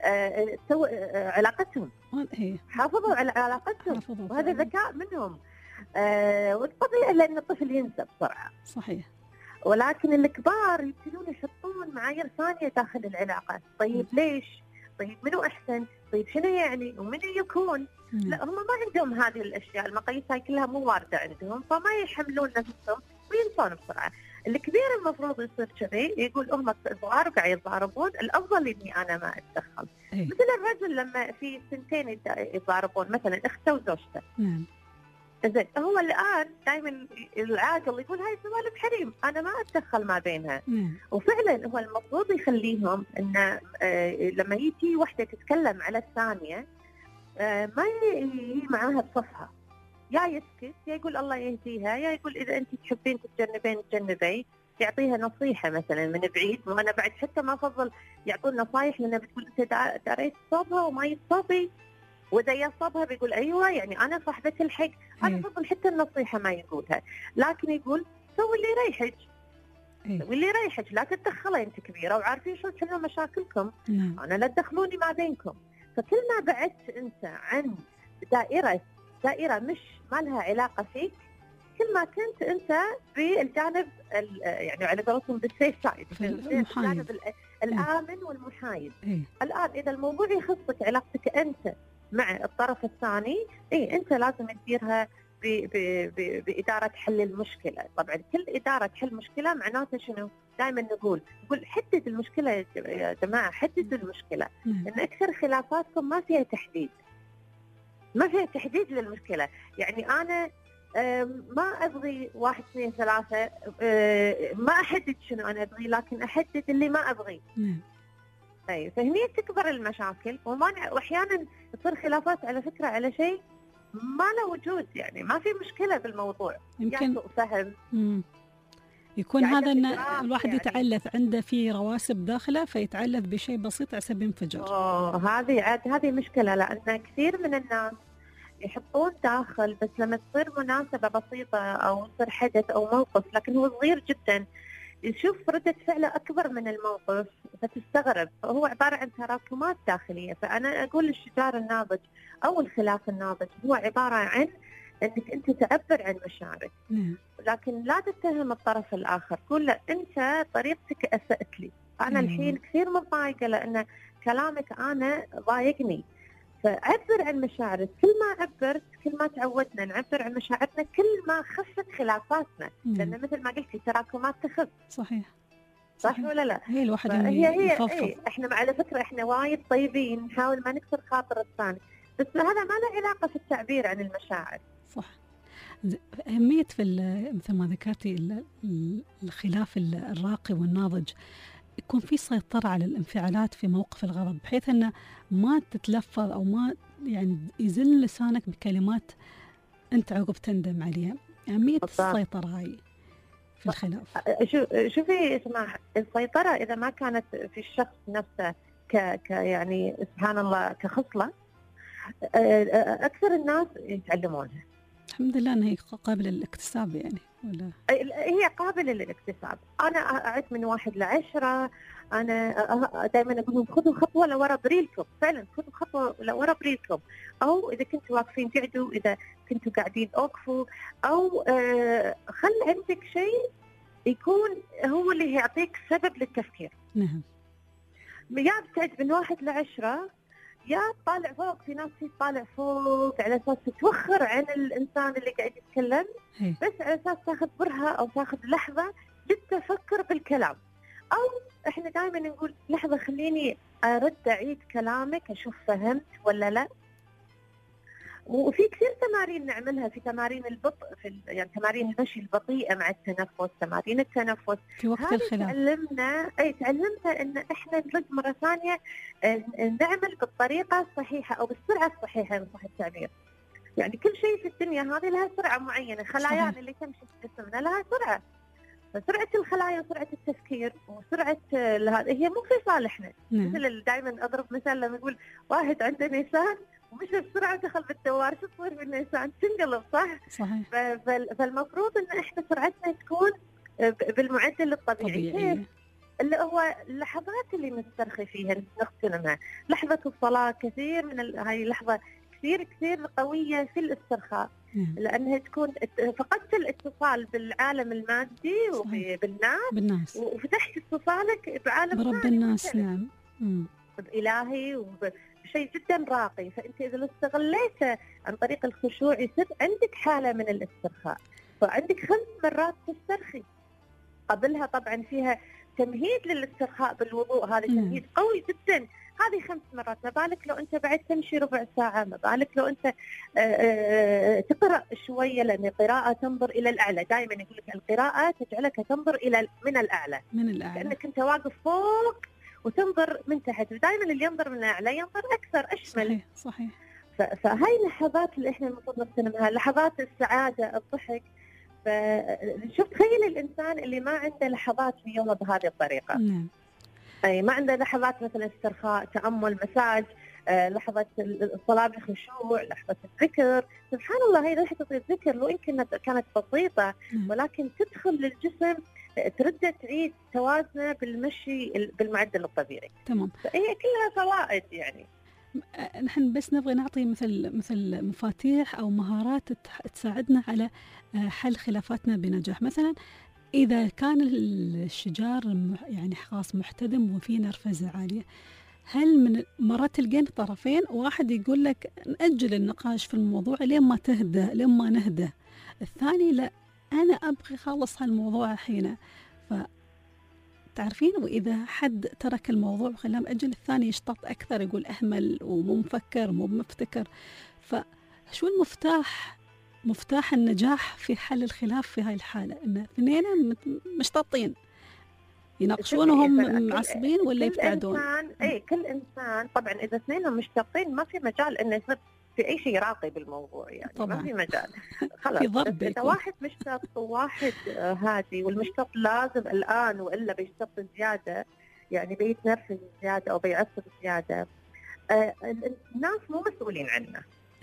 علاقتهم، حافظوا على علاقتهم، وهذا ذكاء منهم. والطبيعي لأن الطفل ينسى بسرعة. صحيح. ولكن الكبار يبتدون يحطون معايير ثانية داخل العلاقة. طيب ليش؟ طيب منو أحسن؟ طيب شنو يعني؟ ومنو يكون؟ لا، هم ما عندهم هذه الأشياء، المقاييس هاي كلها مو واردة عندهم، فما يحملون نفسهم وينسون بسرعة. الكبير المفروض يصير كذي، يقول هم صغار وقاعد يتضاربون، الأفضل إني أنا ما أتدخل. مثل الرجل لما في سنتين يتضاربون، مثلا أخته وزوجته. زين، هو الآن دائما العاقل يقول هاي سوالف حريم، أنا ما أتدخل ما بينها. وفعلا هو المفروض يخليهم إنه لما يجي وحدة تتكلم على الثانية ما يجي معاها بصفها، يا يسكت يا يقول الله يهديها، يا يقول إذا أنت تحبين تتجنبين تجنبي، يعطيها نصيحة مثلا من بعيد. وأنا بعد حتى ما أفضل يعطون نصايح، لأنه بتقول أنت دريت صوبها وما يصوبي، وإذا يصابها بيقول أيوة يعني أنا صاحبة الحق. أنا أفضل حتى النصيحة ما يقولها، لكن يقول سوي اللي يريحك، سوي اللي يريحك، لا تتدخلي، أنت كبيرة وعارفين شنو مشاكلكم. أنا لا تدخلوني ما بينكم. فكل ما بعدت أنت عن دائرة مش ما لها علاقة فيك، كل ما كنت أنت بالجانب يعني على قولتهم بالسيف سايد، الجانب الآمن والمحايد. الآن إذا الموضوع يخصك علاقتك أنت مع الطرف الثاني، أنت لازم تديرها بإدارة حل المشكلة. طبعا كل إدارة حل مشكلة معناته شنو؟ دائما نقول حدد المشكلة يا جماعة، حددوا المشكلة، لأن أكثر خلافاتكم ما فيها تحديد، ما فيها تحديد للمشكلة. يعني أنا ما أبغي 1 2 3، ما أحدد شنو أنا أبغي، لكن أحدد اللي ما أبغي. أي فهني تكبر المشاكل، وأحيانا تصير خلافات على فكرة على شيء ما له وجود، يعني ما في مشكلة بالموضوع، يمكن فهم يكون يعني هذا أن الواحد يعني يتعلث عنده في رواسب داخله، فيتعلث بشيء بسيط عسى ينفجر. هذه مشكلة، لأن كثير من الناس يحطون داخل، بس لما تصير مناسبة بسيطة أو يصير حدث أو موقف لكن هو صغير جدا، يشوف ردة فعله أكبر من الموقف فتستغرب. هو عبارة عن تراكمات داخلية. فأنا أقول الشجار الناضج أو الخلاف الناضج هو عبارة عن أنك أنت تعبر عن مشاعرك، لكن لا تتهم الطرف الآخر، قول له أنت طريقتك أسأت لي، أنا الحين كثير متضايقة لأن كلامك أنا ضايقني، فعبر عن مشاعرك. كل ما عبرت كل ما تعودنا نعبر عن مشاعرنا، كل ما خفت خلافاتنا، لأن مثل ما قلتي تراكمات تخف. صح ولا لا؟ هي الواحد هي احنا على فكرة احنا وايد طيبين، نحاول ما نكسر خاطر الثاني، بس هذا ما له علاقة في التعبير عن المشاعر. صح. أهمية في مثل ما ذكرتي الخلاف الراقي والناضج يكون في سيطرة على الانفعالات في موقف الغضب، بحيث أنه ما تتلفظ أو ما يعني يزل لسانك بكلمات أنت عقب تندم عليها. أهمية السيطرة هاي في الخلاف. شوفي اسمع، السيطرة إذا ما كانت في الشخص نفسه يعني سبحان الله كخصلة، أكثر الناس يتعلمونها. الحمد لله أنها قابلة للاكتساب يعني، ولا هي قابلة للاكتساب. أنا أعد من 1 ل10، أنا دائما أقول لهم خذوا خطوة لورا بريلكم، فعلا خذوا خطوة لورا بريلكم، أو إذا كنتوا واقفين قعدوا، إذا كنتوا قاعدين أوقفوا، أو خل عندك شيء يكون هو اللي يعطيك سبب للتفكير. نعم. يا بتعد من 1 ل 10 يا تطالع فوق، في ناس تطالع فوق على اساس توخر عن الانسان اللي قاعد يتكلم، بس على اساس تاخذ برهه او تاخذ لحظه للتفكر بالكلام. او احنا دائما نقول لحظه خليني ارد اعيد كلامك اشوف فهمت ولا لا. وفي كثير تمارين نعملها، في تمارين البطء، يعني تمارين المشي البطيئه مع التنفس، تمارين التنفس في وقت الخلاف. تعلمنا ان احنا نرد مره ثانيه نعمل بالطريقه الصحيحه او بالسرعه الصحيحه ان صح التعبير. يعني كل شيء في الدنيا هذه لها سرعه معينه، خلايانا اللي تمشي في جسمنا لها سرعه. فسرعه الخلايا وسرعه التفكير وسرعه هذه هي مو في صالحنا. مثل دائما اضرب مثال لما نقول واحد عنده نيسان ومشى بسرعه دخل بالدوار، شو تصير بالنيسان؟ تنقلب صح؟ صحيح. فالمفروض ان احنا سرعتنا تكون بالمعدل الطبيعي. كيف؟ اللي هو اللحظات اللي نسترخي فيها نغتنمها. لحظه الصلاه كثير من هاي لحظه كثير قويه في الاسترخاء، لانها تكون فقدت الاتصال بالعالم المادي وبالناس وفتحت اتصالك بعالم برب الناس. نعم. بإلهي وبشيء جدا راقي. فانت اذا استغليته عن طريق الخشوع يصير عندك حاله من الاسترخاء. فعندك 5 مرات تسترخي، قبلها طبعا فيها تمهيد للاسترخاء بالوضوء، هذا تمهيد قوي جدا. هذه 5 مرات، ما بالك لو انت بعد تمشي ربع ساعه، ما بالك لو انت تقرا شويه، لان القراءه تنظر الى الاعلى. دائما يقول لك القراءه تجعلك تنظر الى من الاعلى، لانك انت واقف فوق وتنظر من تحت. ودائما اللي ينظر من الاعلى ينظر اكثر اشمل. صحيح. فهاي اللحظات اللي احنا المفروض نغتنمها، لحظات السعاده، الضحك. فشوف تخيل الانسان اللي ما عنده لحظات في يومه بهذه الطريقه. نعم. اي ما عنده لحظات مثلا استرخاء، تامل، مساج، لحظه الصلاه بخشوع، لحظه الذكر. سبحان الله هي لحظه الذكر لو يمكن كانت بسيطه ولكن تدخل للجسم، ترد تعيد توازنه بالمشي بالمعدل الطبيعي. تمام. فهي كلها فوائد. يعني نحن بس نبغى نعطي مثل مفاتيح او مهارات تساعدنا على حل خلافاتنا بنجاح. مثلا إذا كان الشجار يعني خاص محتدم وفي نرفزة عالية، هل من مرات تلقين طرفين، واحد يقول لك نأجل النقاش في الموضوع لين ما تهدى، لين ما نهدى، الثاني لا أنا أبغي خالص هالموضوع الحين. فتعرفين، وإذا حد ترك الموضوع وخلاه مأجل، الثاني يشتط أكثر، يقول أهمل ومو مفكر مو مفتكر. فشو مفتاح النجاح في حل الخلاف في هاي الحالة؟ إن اثنين مشتطين يناقشون وهم معصبين ولا يبتعدون؟ كل إنسان طبعا إذا اثنين مشتطين ما في مجال إنه يصير في أي شيء راقي بالموضوع. يعني طبعا. ما في مجال. خلاص. إذا واحد مشتط وواحد هادي، والمشتط لازم الآن وإلا بيشتط زيادة، يعني بيتنرفز زيادة أو بيعصب زيادة، الناس مو مسؤولين عنه.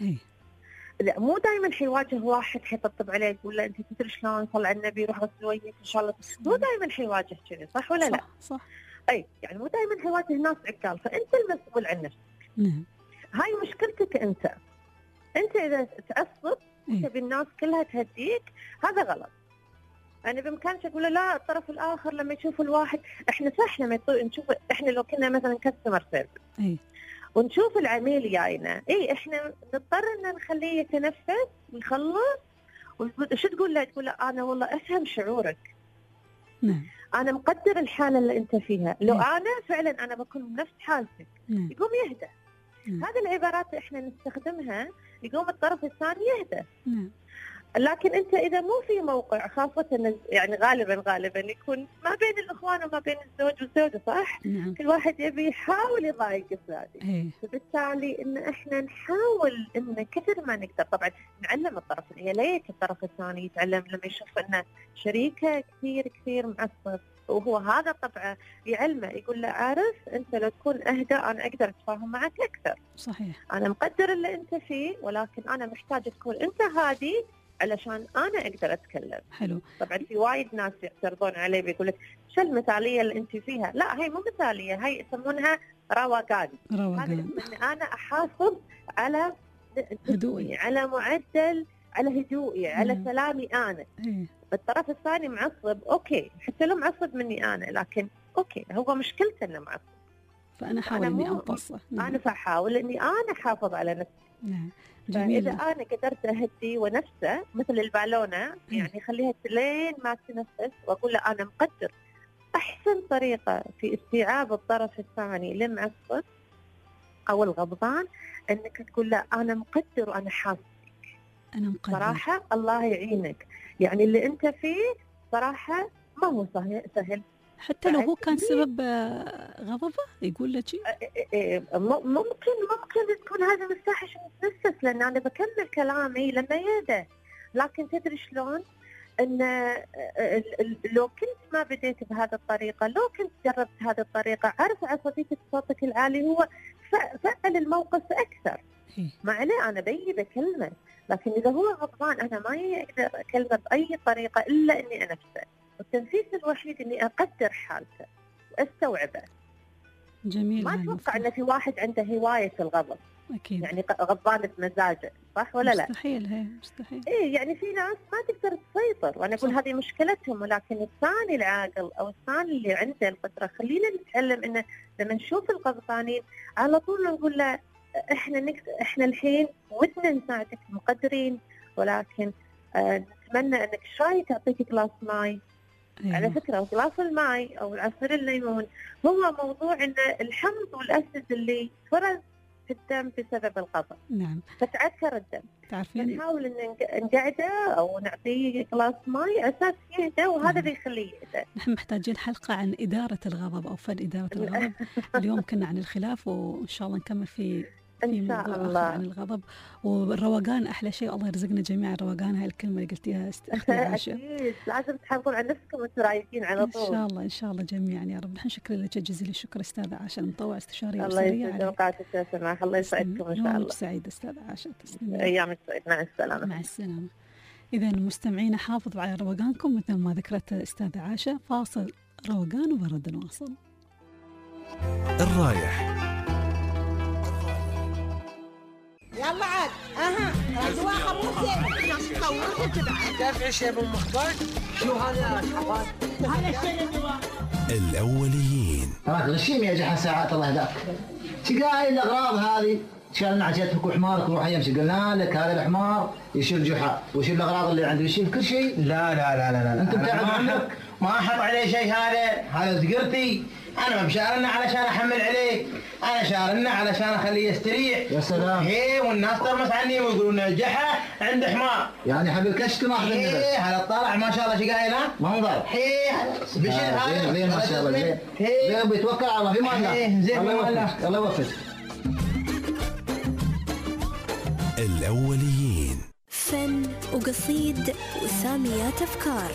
لا مو دائما حيواجه واحد حيطبطب عليه يقول له انت تدري شلون صلى النبي روح غسل وجهك ان شاء الله. مو دائما حيواجه كذا، صح ولا لا؟ صح. يعني مو دائما حيواجه ناس عقال، فانت المسؤول عن نفسك. هاي مشكلتك انت اذا تعصب تبي الناس كلها تهديك، هذا غلط. انا بامكانك اقول له لا، الطرف الاخر لما يشوف الواحد، احنا صح لما نشوف، احنا لو كنا مثلا كاستمر سيرفيس ونشوف العميل جاينا، احنا نضطر ان نخليه يتنفس ويخلص. وشو تقول له؟ تقول له انا والله افهم شعورك. انا مقدر الحاله اللي انت فيها، لو انا فعلا انا بكون بنفس حالتك. يقوم يهدى. هذه العبارات احنا نستخدمها، يقوم الطرف الثاني يهدى. لكن انت اذا مو في موقع، خاصه يعني غالبا يكون ما بين الاخوان وما بين الزوج والزوجه، صح؟ كل واحد يبي يحاول يضايق الثاني. فبالتالي ان احنا نحاول ان كثر ما نقدر طبعا نعلم الطرف، يا ليت الطرف الثاني يتعلم لما يشوف ان شريكه كثير معصب وهو هذا طبعه، يعلمه، يقول له عارف انت لو تكون اهدى انا اقدر اتفاهم معك اكثر. صحيح. انا مقدر اللي انت فيه، ولكن انا محتاج تكون انت هادي علشان انا اقدر اتكلم. حلو. طبعا في وايد ناس يعترضون عليه بيقول لك شو المثاليه اللي انت فيها؟ لا هي مو مثاليه، هي يسمونها روقان. هذا ان انا احافظ على هدوئي، على معدل، على هدوئي، على سلامي انا. الطرف الثاني معصب، اوكي حتى لو معصب مني انا، لكن اوكي هو مشكلته انه معصب، فانا احاول اني امتصه. انا فاحاول اني انا احافظ على نفسي. نعم جميل. فاذا انا قدرت اهدي ونفسه مثل البالونه، يعني خليها لين ما تنفس، واقول له انا مقدر. احسن طريقه في استيعاب الطرف الثاني للمعصب او الغضبان انك تقول له انا مقدر وانا حاسس، انا مقدر صراحه الله يعينك، يعني اللي انت فيه صراحه ما هو سهل. حتى لو هو كان سبب غضبه يقول لك ممكن تكون هذا مستحش نتنفس، لان انا بكمل كلامي لما يهدى. لكن تدري شلون ان لو كنت ما بديت بهذه الطريقه، لو كنت جربت هذه الطريقه، عرف عصبيه صوتك العالي هو فعل الموقف اكثر. ما عليه انا بكلمه، لكن اذا هو غضبان انا ما اقدر اكلمه باي طريقه الا اني انفسه. التنفيس الوحيد اني اقدر حالته واستوعبه. جميل. ما اتوقع ان في واحد عنده هوايه الغضب، اكيد يعني غضبان بمزاجه، صح ولا لا؟ مستحيل، هي مستحيل. ايه يعني في ناس ما تقدر تسيطر، وانا اقول هذه مشكلتهم، ولكن الثاني العاقل او الثاني اللي عنده القدره، خلينا نتعلم انه لما نشوف الغضبانين على طول نقول له احنا الحين ودنا نساعدك، مقدرين، ولكن نتمنى انك شوي تعطيك كلاس ماي. على فكرة كلاس الماي أو العصير الليمون هو موضوع إن الحمض والأسد اللي فرز في الدم بسبب الغضب. نعم. فتعكر الدم. تعرفين نحاول إن نقعده أو نعطيه كلاس ماي أساس يهدى، وهذا اللي يخليه يهدى. نحن محتاجين حلقة عن إدارة الغضب أو فن إدارة الغضب. اليوم كنا عن الخلاف، وإن شاء الله نكمل في موضوع آخر عن الغضب والروقان. أحلى شيء الله يرزقنا جميعا الروقان، هاي الكلمة اللي قلتيها أختي عائشة. أكيد لازم تحافظون على نفسكم وانتم رايقين على طول. إن شاء الله إن شاء الله جميعا يا رب. نحن شكرا لك جزيل الشكر أستاذة عائشة المطوع، استشارية الله يسعد أوقاتك يا سماح. الله يسعدكم إن شاء الله. سعيدة أستاذة عائشة. تسلمي. أيامك سعيد. مع السلامة. مع السلامة. إذا مستمعينا حافظوا على روقانكم مثل ما ذكرت أستاذة عائشة. فاصل روقان وبرد نواصل. الرايح. يلا عاد اجواء خبوزه ناس تخوفك بعد. كيف عيش يا ابو مخبر؟ شو هذا شحبات؟ هذا الشيء اللي الأوليين. تراك غشيم يا جحا ساعات الله يهداك. تقاي الأغراض هذه شالنا عجلتك وحمارك وروح يمشي. قلنا لك هذا الحمار يشيل جحا ويشيل الأغراض اللي عنده، يشيل كل شيء. لا لا لا لا لا أنت بتعرف عنك ما أحط عليه شيء. هذا ذكرتي. أنا ما بشارنا علشان أحمل عليه، أنا شارنا علشان أخليه يستريح. يا سلام. إيه والناس ترمس عني ويقولون جحا عنده حمار. يعني حبيب كشك ما أخذ. إيه هذا الطالع ما شاء الله شقايل ها؟ منظر. إيه بشيل هذا. زين ما شاء الله زين. زين بيتوكل على الله في ما الله. إيه زين ما الله. الله يوفقك. الأوليين. فن وقصيد وساميات أفكار.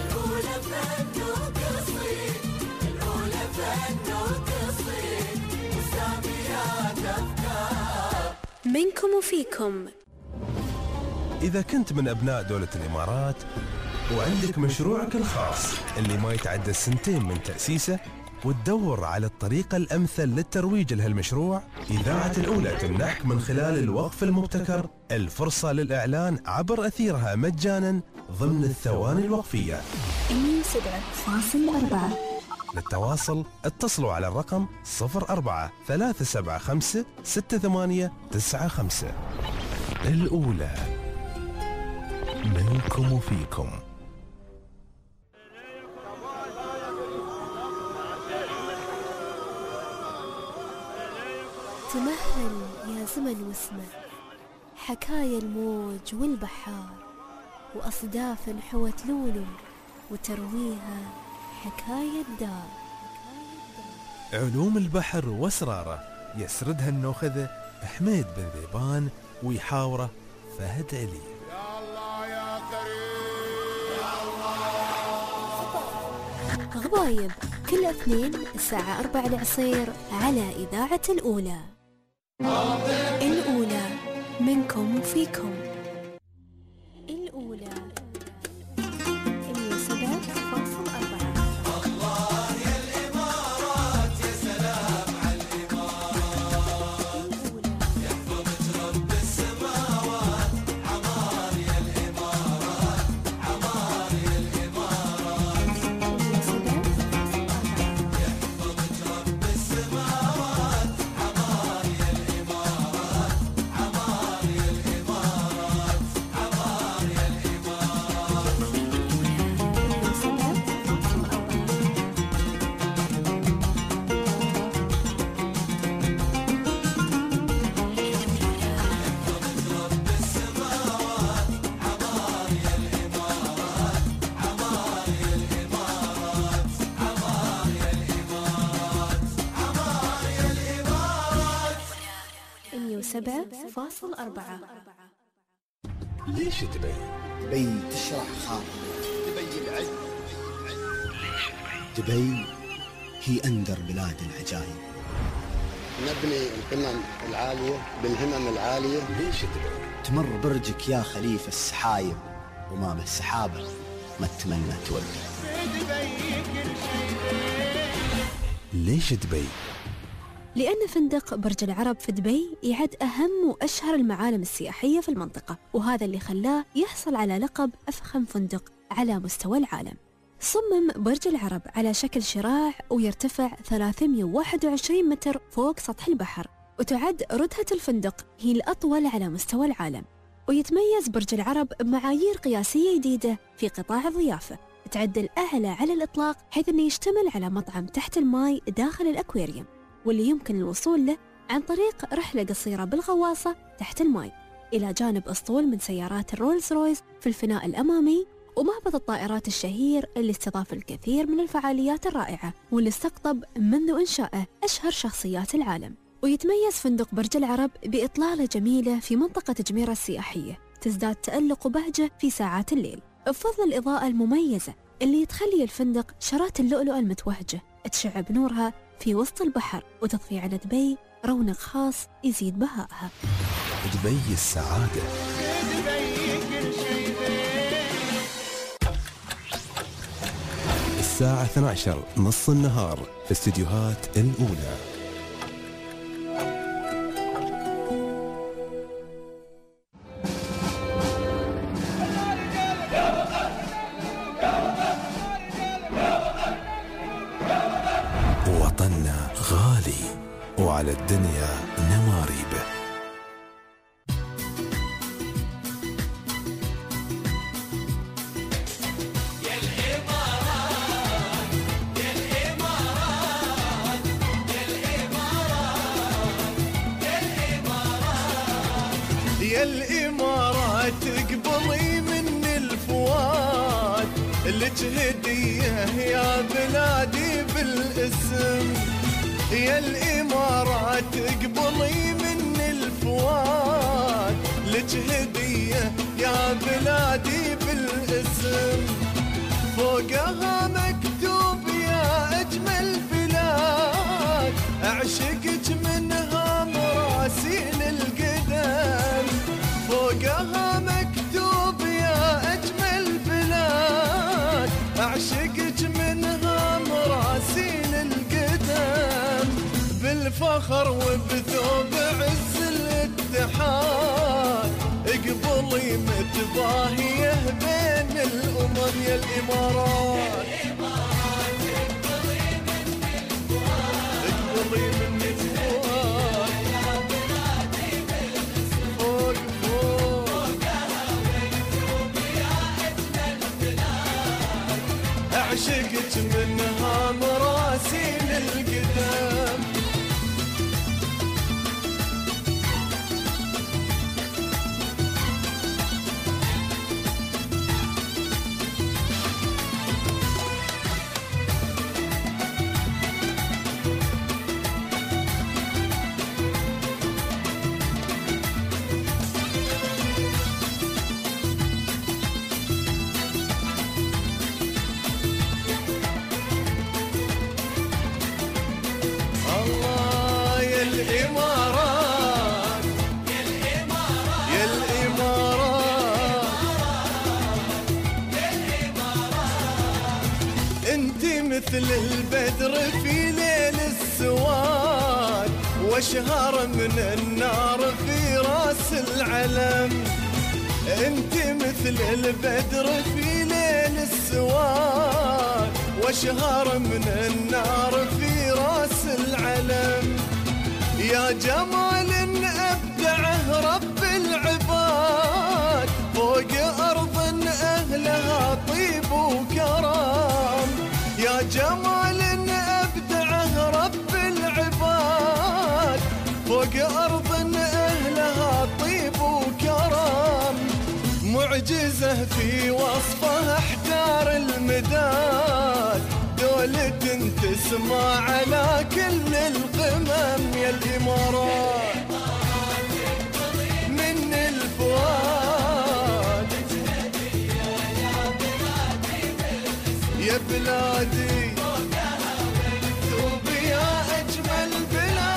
منكم وفيكم. إذا كنت من أبناء دولة الإمارات وعندك مشروعك الخاص اللي ما يتعدى 2 من تأسيسه، وتدور على الطريقة الأمثل للترويج لهالمشروع، إذاعة الأولى تمنحك من خلال الوقف المبتكر الفرصة للإعلان عبر أثيرها مجانا ضمن الثواني الوقفية. 107.4. للتواصل اتصلوا على الرقم 04-375-6895. الأولى منكم وفيكم. تمهل يا زمن واسمه، حكايا الموج والبحار، وأصداف حوت لولو وترويها حكاية دار. علوم البحر واسراره يسردها النوخذة حميد بن ذيبان، ويحاوره فهد علي. يا الله يا كريم يا الله. غضايب كل اثنين الساعة 4 العصير على إذاعة الأولى. الأولى منكم وفيكم. الأولى 107.4. الله يا الإمارات، يا سلام على الإمارات. يحفظك رب السماوات، عمار يا الإمارات، عمار يا الإمارات. 107.4. ليش دبي؟ دبي تشرح خاطري. دبي العز. دبي هي أندر بلاد العجائب. نبني القمم العالية بالهمم العالية. ليش دبي؟ تمر برجك يا خليفة السحايب وما بالسحابة ما تتمنى توقف. ليش دبي؟ لأن فندق برج العرب في دبي يعد أهم وأشهر المعالم السياحية في المنطقة، وهذا اللي خلاه يحصل على لقب أفخم فندق على مستوى العالم. صمم برج العرب على شكل شراع ويرتفع 321 متر فوق سطح البحر، وتعد ردهة الفندق هي الأطول على مستوى العالم. ويتميز برج العرب بمعايير قياسية جديدة في قطاع الضيافة، تعد الأعلى على الإطلاق، حيث أنه يشتمل على مطعم تحت الماء داخل الأكواريوم، واللي يمكن الوصول له عن طريق رحلة قصيرة بالغواصة تحت الماء، إلى جانب أسطول من سيارات الرولز رويس في الفناء الأمامي، ومهبط الطائرات الشهير اللي استضاف الكثير من الفعاليات الرائعة، واللي استقطب منذ إنشائه أشهر شخصيات العالم. ويتميز فندق برج العرب بإطلالة جميلة في منطقة جميرة السياحية، تزداد تألق وبهجة في ساعات الليل، بفضل الإضاءة المميزة اللي تخلي الفندق شرات اللؤلؤة المتوهجة تشع بنورها في وسط البحر، وتضفي على دبي رونق خاص يزيد بهائها. دبي السعادة. الساعة 12 نص النهار في استديوهات الأولى. وطننا غالي وعلى الدنيا نماريبه. يا الإمارات اقبلي من الفؤاد لك هدية يا بلادي بالاسم. يا الإمارات اقبلي من الفؤاد لك هدية يا بلادي بالاسم. فوقها مكتوب يا أجمل بلاد أعشقك منها مراسيل القدم. فوقها مكتوب يا أجمل بلاد أعشقك منها مراسيل القدم. بالفخر وبثوب عز الاتحاد اقبلي متباهية بين الأمم يا الإمارات. اقبلي من الفؤاد فوق فوق أعشقك منها مراسيل القدم. مثل البدر في ليل السواد واشهر من النار في راس العلم. انت مثل البدر في ليل السواد واشهر من النار في راس العلم. يا جمال أبدعه رب العباد فوق أرض أهلها طيب وكرم. يا جمال أبدعه رب العباد فوق أرض أهلها طيب وكرم. معجزة في وصفه احتار المداد دولة تسمع على كل القمم يا الإمارات. يا بلادي ذوبي يا أجمل بلاد.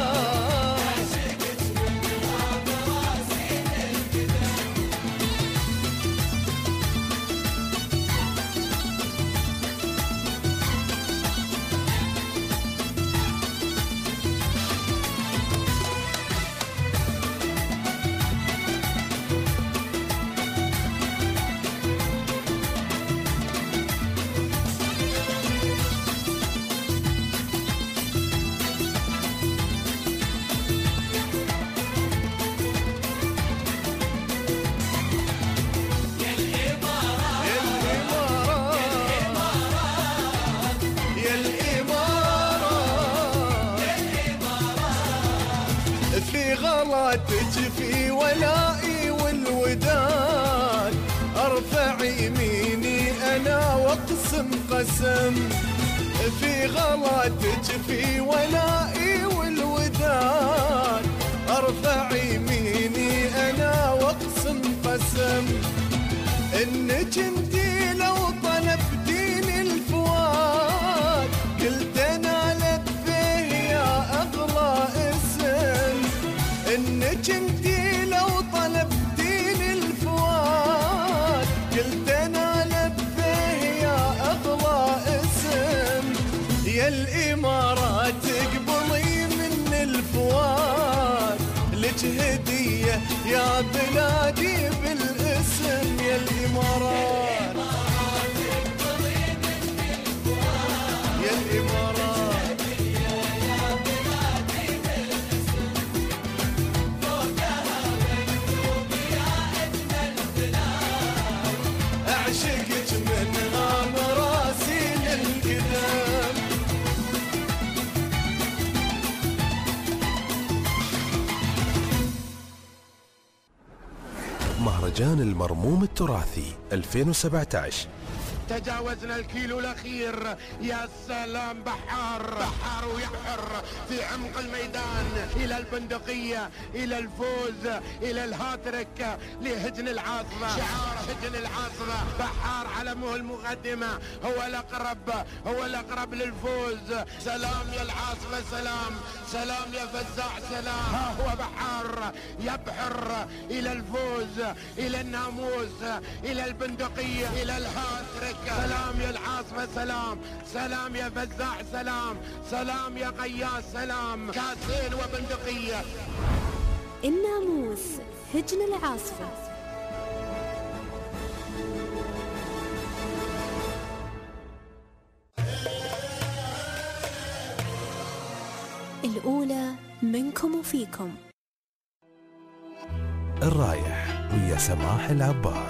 غلاتك في ولائي والوداد، ارفع يميني انا واقسم قسم. في غلاتك في ولائي والوداد، ارفع يميني انا واقسم قسم. انك انتي لو طلبتيني الفؤاد، قلت انا لبيه يا اغلى اسم. انك انتي لو طلبتيني الفؤاد، قلت انا لبيه يا اغلى اسم. يا الامارات تقبلي من الفؤاد، لك هديه يا بلادي بالاسم. يا الامارات يا الامارات أعشقك من غام راسي للقدام. مهرجان المرموم التراثي 2017. تجاوزنا الكيلو الأخير. يا سلام بحار ويبحر في عمق الميدان إلى البندقية، إلى الفوز، إلى الهاتريك لهجن العاصمة. شعار هجن العاصمة بحار علمه المقدمة، هو الأقرب للفوز. سلام يا العاصمة، سلام يا فزاع، سلام. ها هو بحار يبحر إلى الفوز، إلى الناموس، إلى البندقية، إلى الهاتريك. سلام يا العاصمة، سلام يا فزاع، سلام يا قياس، سلام. كاسين وبندقية. الناموس هجن العاصفة. الأولى منكم وفيكم. الرايح ويا سماح العبار.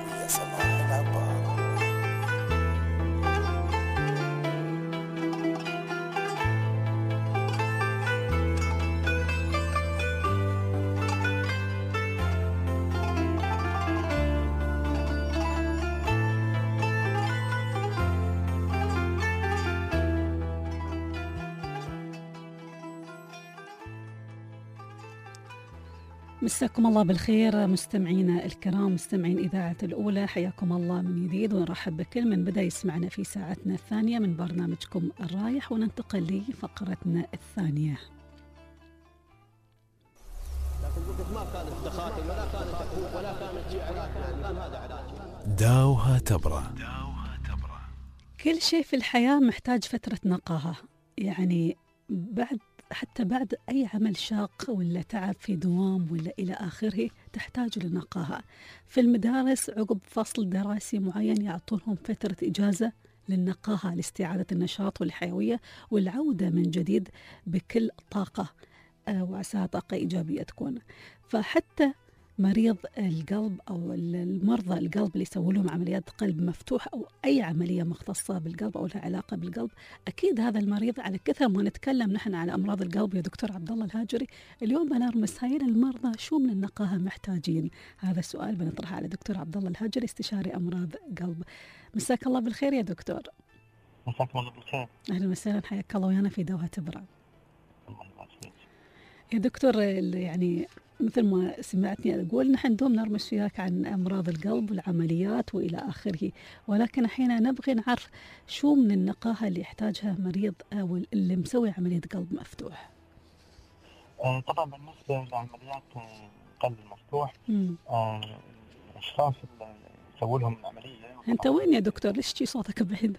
مساكم الله بالخير مستمعينا الكرام، مستمعين إذاعة الأولى، حياكم الله من جديد، ونرحب بكل من بدأ يسمعنا في ساعتنا الثانية من برنامجكم الرايح، وننتقل لفقرتنا الثانية. ما كانت تخاطب ولا كانت تفوق ولا كانت شيء علاج، كان هذا علاج. داوها تبرة. كل شيء في الحياة محتاج فترة نقاهة، يعني حتى بعد أي عمل شاق ولا تعب في دوام ولا إلى آخره تحتاج لنقاهة. في المدارس عقب فصل دراسي معين يعطونهم فترة إجازة للنقاهة لاستعادة النشاط والحيوية والعودة من جديد بكل طاقة، وعساها طاقة إيجابية تكون. فحتى مريض القلب أو المرضى القلب اللي يسووا لهم عمليات قلب مفتوح أو أي عملية مختصة بالقلب أو لها علاقة بالقلب، أكيد هذا المريض على كثر ما نتكلم نحن على أمراض القلب يا دكتور عبد الله الهاجري، اليوم بنرمس هاي المرضى شو من النقاهة محتاجين. هذا السؤال بنطرحه على دكتور عبد الله الهاجري استشاري أمراض قلب. مساك الله بالخير يا دكتور. مساك الله بالخير. أهلا وسهلا، حياك الله ويانا في دوها تبرع. يا دكتور يعني مثل ما سمعتني أقول نحن دوم نرمش وياك عن أمراض القلب والعمليات وإلى آخره، ولكن الحين نبغي نعرف شو من النقاهة اللي يحتاجها مريض أو اللي مسوي عملية قلب مفتوح. طبعا بالنسبة لعمليات القلب المفتوح الأشخاص اللي يسووا لهم العملية. أنت وين يا دكتور؟ ليش تجي صوتك بعيد؟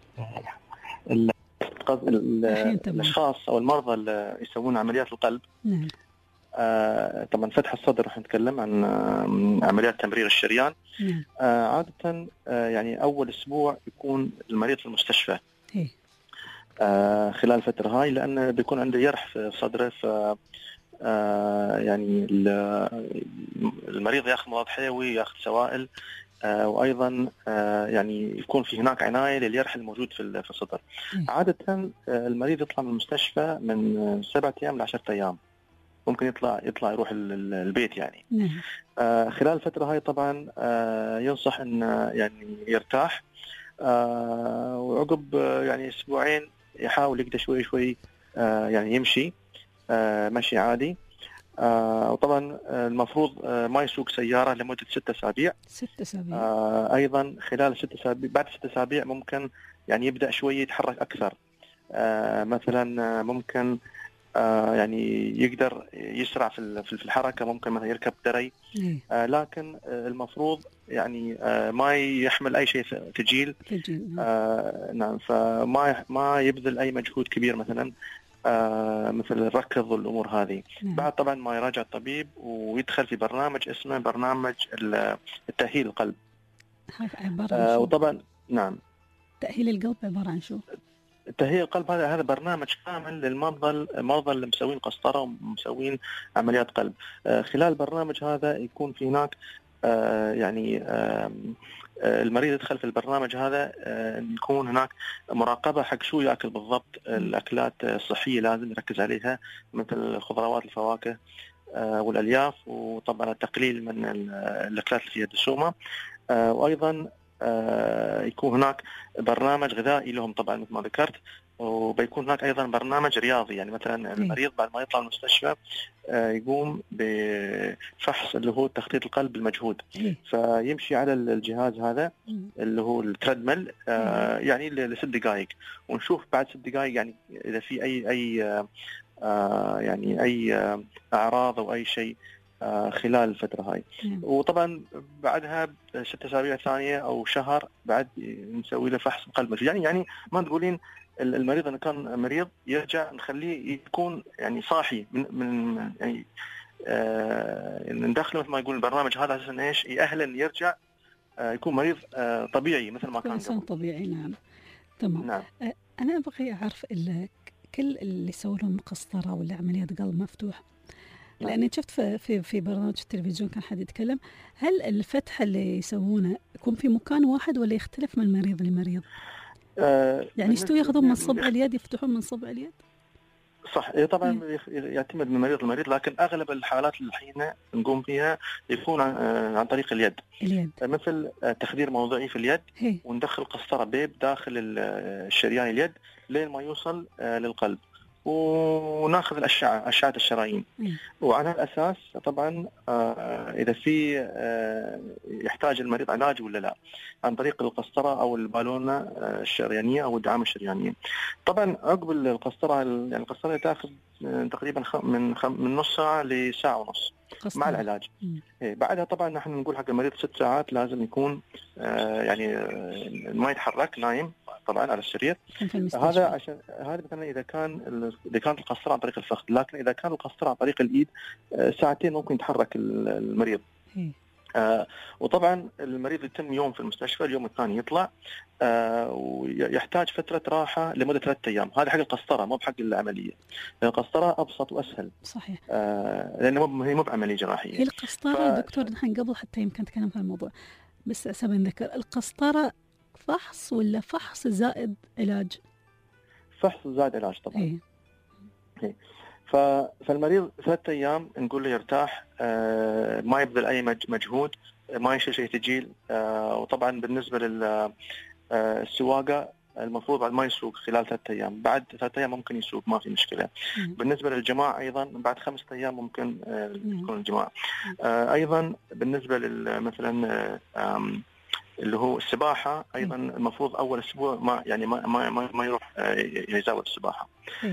الأشخاص أو المرضى اللي يسوون عمليات القلب. نعم. طبعا فتح الصدر راح نتكلم عن عمليات تمرير الشريان. نعم. عادة يعني أول أسبوع يكون المريض في المستشفى. خلال الفترة هاي لأن بيكون عنده يرح في صدره، ف يعني المريض ياخذ مضاد حيوي، ياخذ سوائل، وايضا يعني يكون في هناك عنايه لليرح الموجود في الصدر. عاده المريض يطلع من المستشفى من 7 أيام ل 10 أيام، ممكن يطلع يروح البيت يعني. خلال الفتره هاي طبعا ينصح ان يعني يرتاح، وعقب يعني اسبوعين يحاول يقدر شوي شوي يعني يمشي مشي عادي. وطبعا المفروض ما يسوق سيارة لمدة 6 أسابيع. 6 أسابيع. أيضا خلال 6 أسابيع، بعد 6 أسابيع ممكن يعني يبدأ شوي يتحرك أكثر. مثلا ممكن يعني يقدر يسرع في الحركة، ممكن مثلا يركب دري. لكن المفروض يعني ما يحمل أي شيء ثقيل. نعم. فما يبذل أي مجهود كبير مثلا مثل الركض والأمور هذه. بعد طبعا ما يراجع الطبيب ويدخل في برنامج اسمه برنامج التأهيل القلب. وطبعا نعم، تأهيل القلب عبارة عن شو؟ تأهيل القلب هذا برنامج كامل للمرضى اللي مسوين قسطرة ومسوين عمليات قلب. خلال البرنامج هذا يكون في هناك يعني المريض يدخل في البرنامج هذا، يكون هناك مراقبة حق شو يأكل بالضبط. الأكلات الصحية لازم يركز عليها مثل الخضروات الفواكه والألياف، وطبعا التقليل من الأكلات اللي فيها دسومة. وأيضا يكون هناك برنامج غذائي لهم طبعا مثل ما ذكرت، وبيكون هناك أيضا برنامج رياضي. يعني مثلا المريض بعد ما يطلع من المستشفى يقوم بفحص اللي هو تخطيط القلب بالمجهود، فيمشي على الجهاز هذا اللي هو التريدميل يعني ل6 دقائق، ونشوف بعد 6 دقائق يعني إذا في أي يعني أي أعراض أو أي شيء خلال الفترة هاي. وطبعا بعدها 6 أسابيع ثانية أو شهر بعد نسوي له فحص قلب مجهود. يعني ما تقولين المريض إذا كان مريض يرجع نخليه يكون يعني صاحي من يعني ندخله مثل ما يقول البرنامج هذا عشان إيش يأهل يرجع يكون مريض طبيعي مثل ما كان إنسان طبيعي. نعم تمام. نعم. أنا أبغى أعرف كل اللي يسوون لهم قسطرة ولا عمليات قلب مفتوح، لأني شفت في برنامج التلفزيون كان حد يتكلم، هل الفتح اللي يسوونه يكون في مكان واحد ولا يختلف من مريض لمريض؟ يعني يشتوا ياخذون من صبع اليد يفتحون من صبع اليد؟ صح. طبعا يعتمد من مريض لمريض، لكن أغلب الحالات اللي الحين نقوم فيها يكون عن طريق اليد. مثل تخدير موضعي في اليد، وندخل قسطرة بيب داخل الشريان اليد لين ما يوصل للقلب، وناخذ أشعة الشرايين. وعلى الأساس طبعا إذا في يحتاج المريض علاج ولا لا، عن طريق القسطرة أو البالونة الشريانية أو الدعامة الشريانية. طبعا عقب القسطرة يعني القسطرة تأخذ تقريبا من نص ساعة لساعة ونص مع العلاج. بعدها طبعا نحن نقول حق المريض 6 ساعات لازم يكون يعني ما يتحرك، نايم طبعا على السرير. هذا عشان هذا مثلا إذا كانت القسطرة عن طريق الفخذ، لكن إذا كان القسطرة عن طريق الإيد 2 ساعتين ممكن يتحرك المريض. وطبعا المريض يتم يوم في المستشفى، اليوم الثاني يطلع، ويحتاج فترة راحة لمدة 3 أيام. هذا حق القسطرة مو بحق العملية. القسطرة أبسط وأسهل. صحيح. لأنه هي مو بعملية جراحية. هي القسطرة دكتور نحن قبل حتى يمكن نتكلم في الموضوع، بس أسبب نذكر القسطرة فحص ولا فحص زائد علاج؟ فحص زائد علاج طبعا. فالمريض 3 أيام نقول له يرتاح، ما يبذل أي مجهود، ما يشيل شيء ثقيل. وطبعا بالنسبة للسواقة المفروض بعد ما يسوق خلال 3 أيام، بعد 3 أيام ممكن يسوق ما في مشكلة. بالنسبة للجماع أيضا بعد 5 أيام ممكن يكون الجماع. أيضا بالنسبة مثلا اللي هو السباحة أيضا المفروض أول أسبوع ما يروح يزاول السباحة.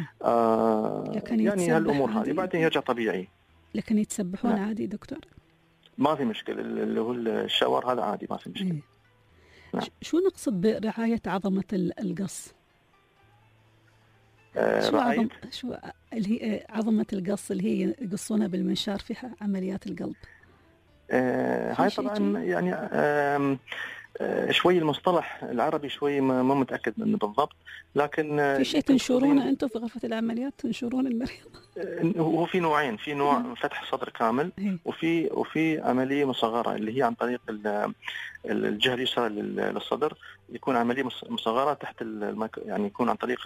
يعني هالأمور هذه بعدين يرجع طبيعي. لكن يتسبحون عادي دكتور؟ ما في مشكلة، اللي هو الشاور هذا عادي ما في مشكلة. شو نقصد برعاية عظمة القص؟ شو اللي هي عظمة القص اللي هي يقصونها بالمنشار في عمليات القلب؟ هاي طبعا يعني شوي المصطلح العربي شوي ما متأكد منه بالضبط، لكن في شيء تنشرونه أنتم في غرفة العمليات، تنشرون المريض؟ هو في نوعين، في نوع فتح صدر كامل وفي عملية مصغرة اللي هي عن طريق الجهة اليسرى للصدر، يكون عملية مصغرة تحت يعني يكون عن طريق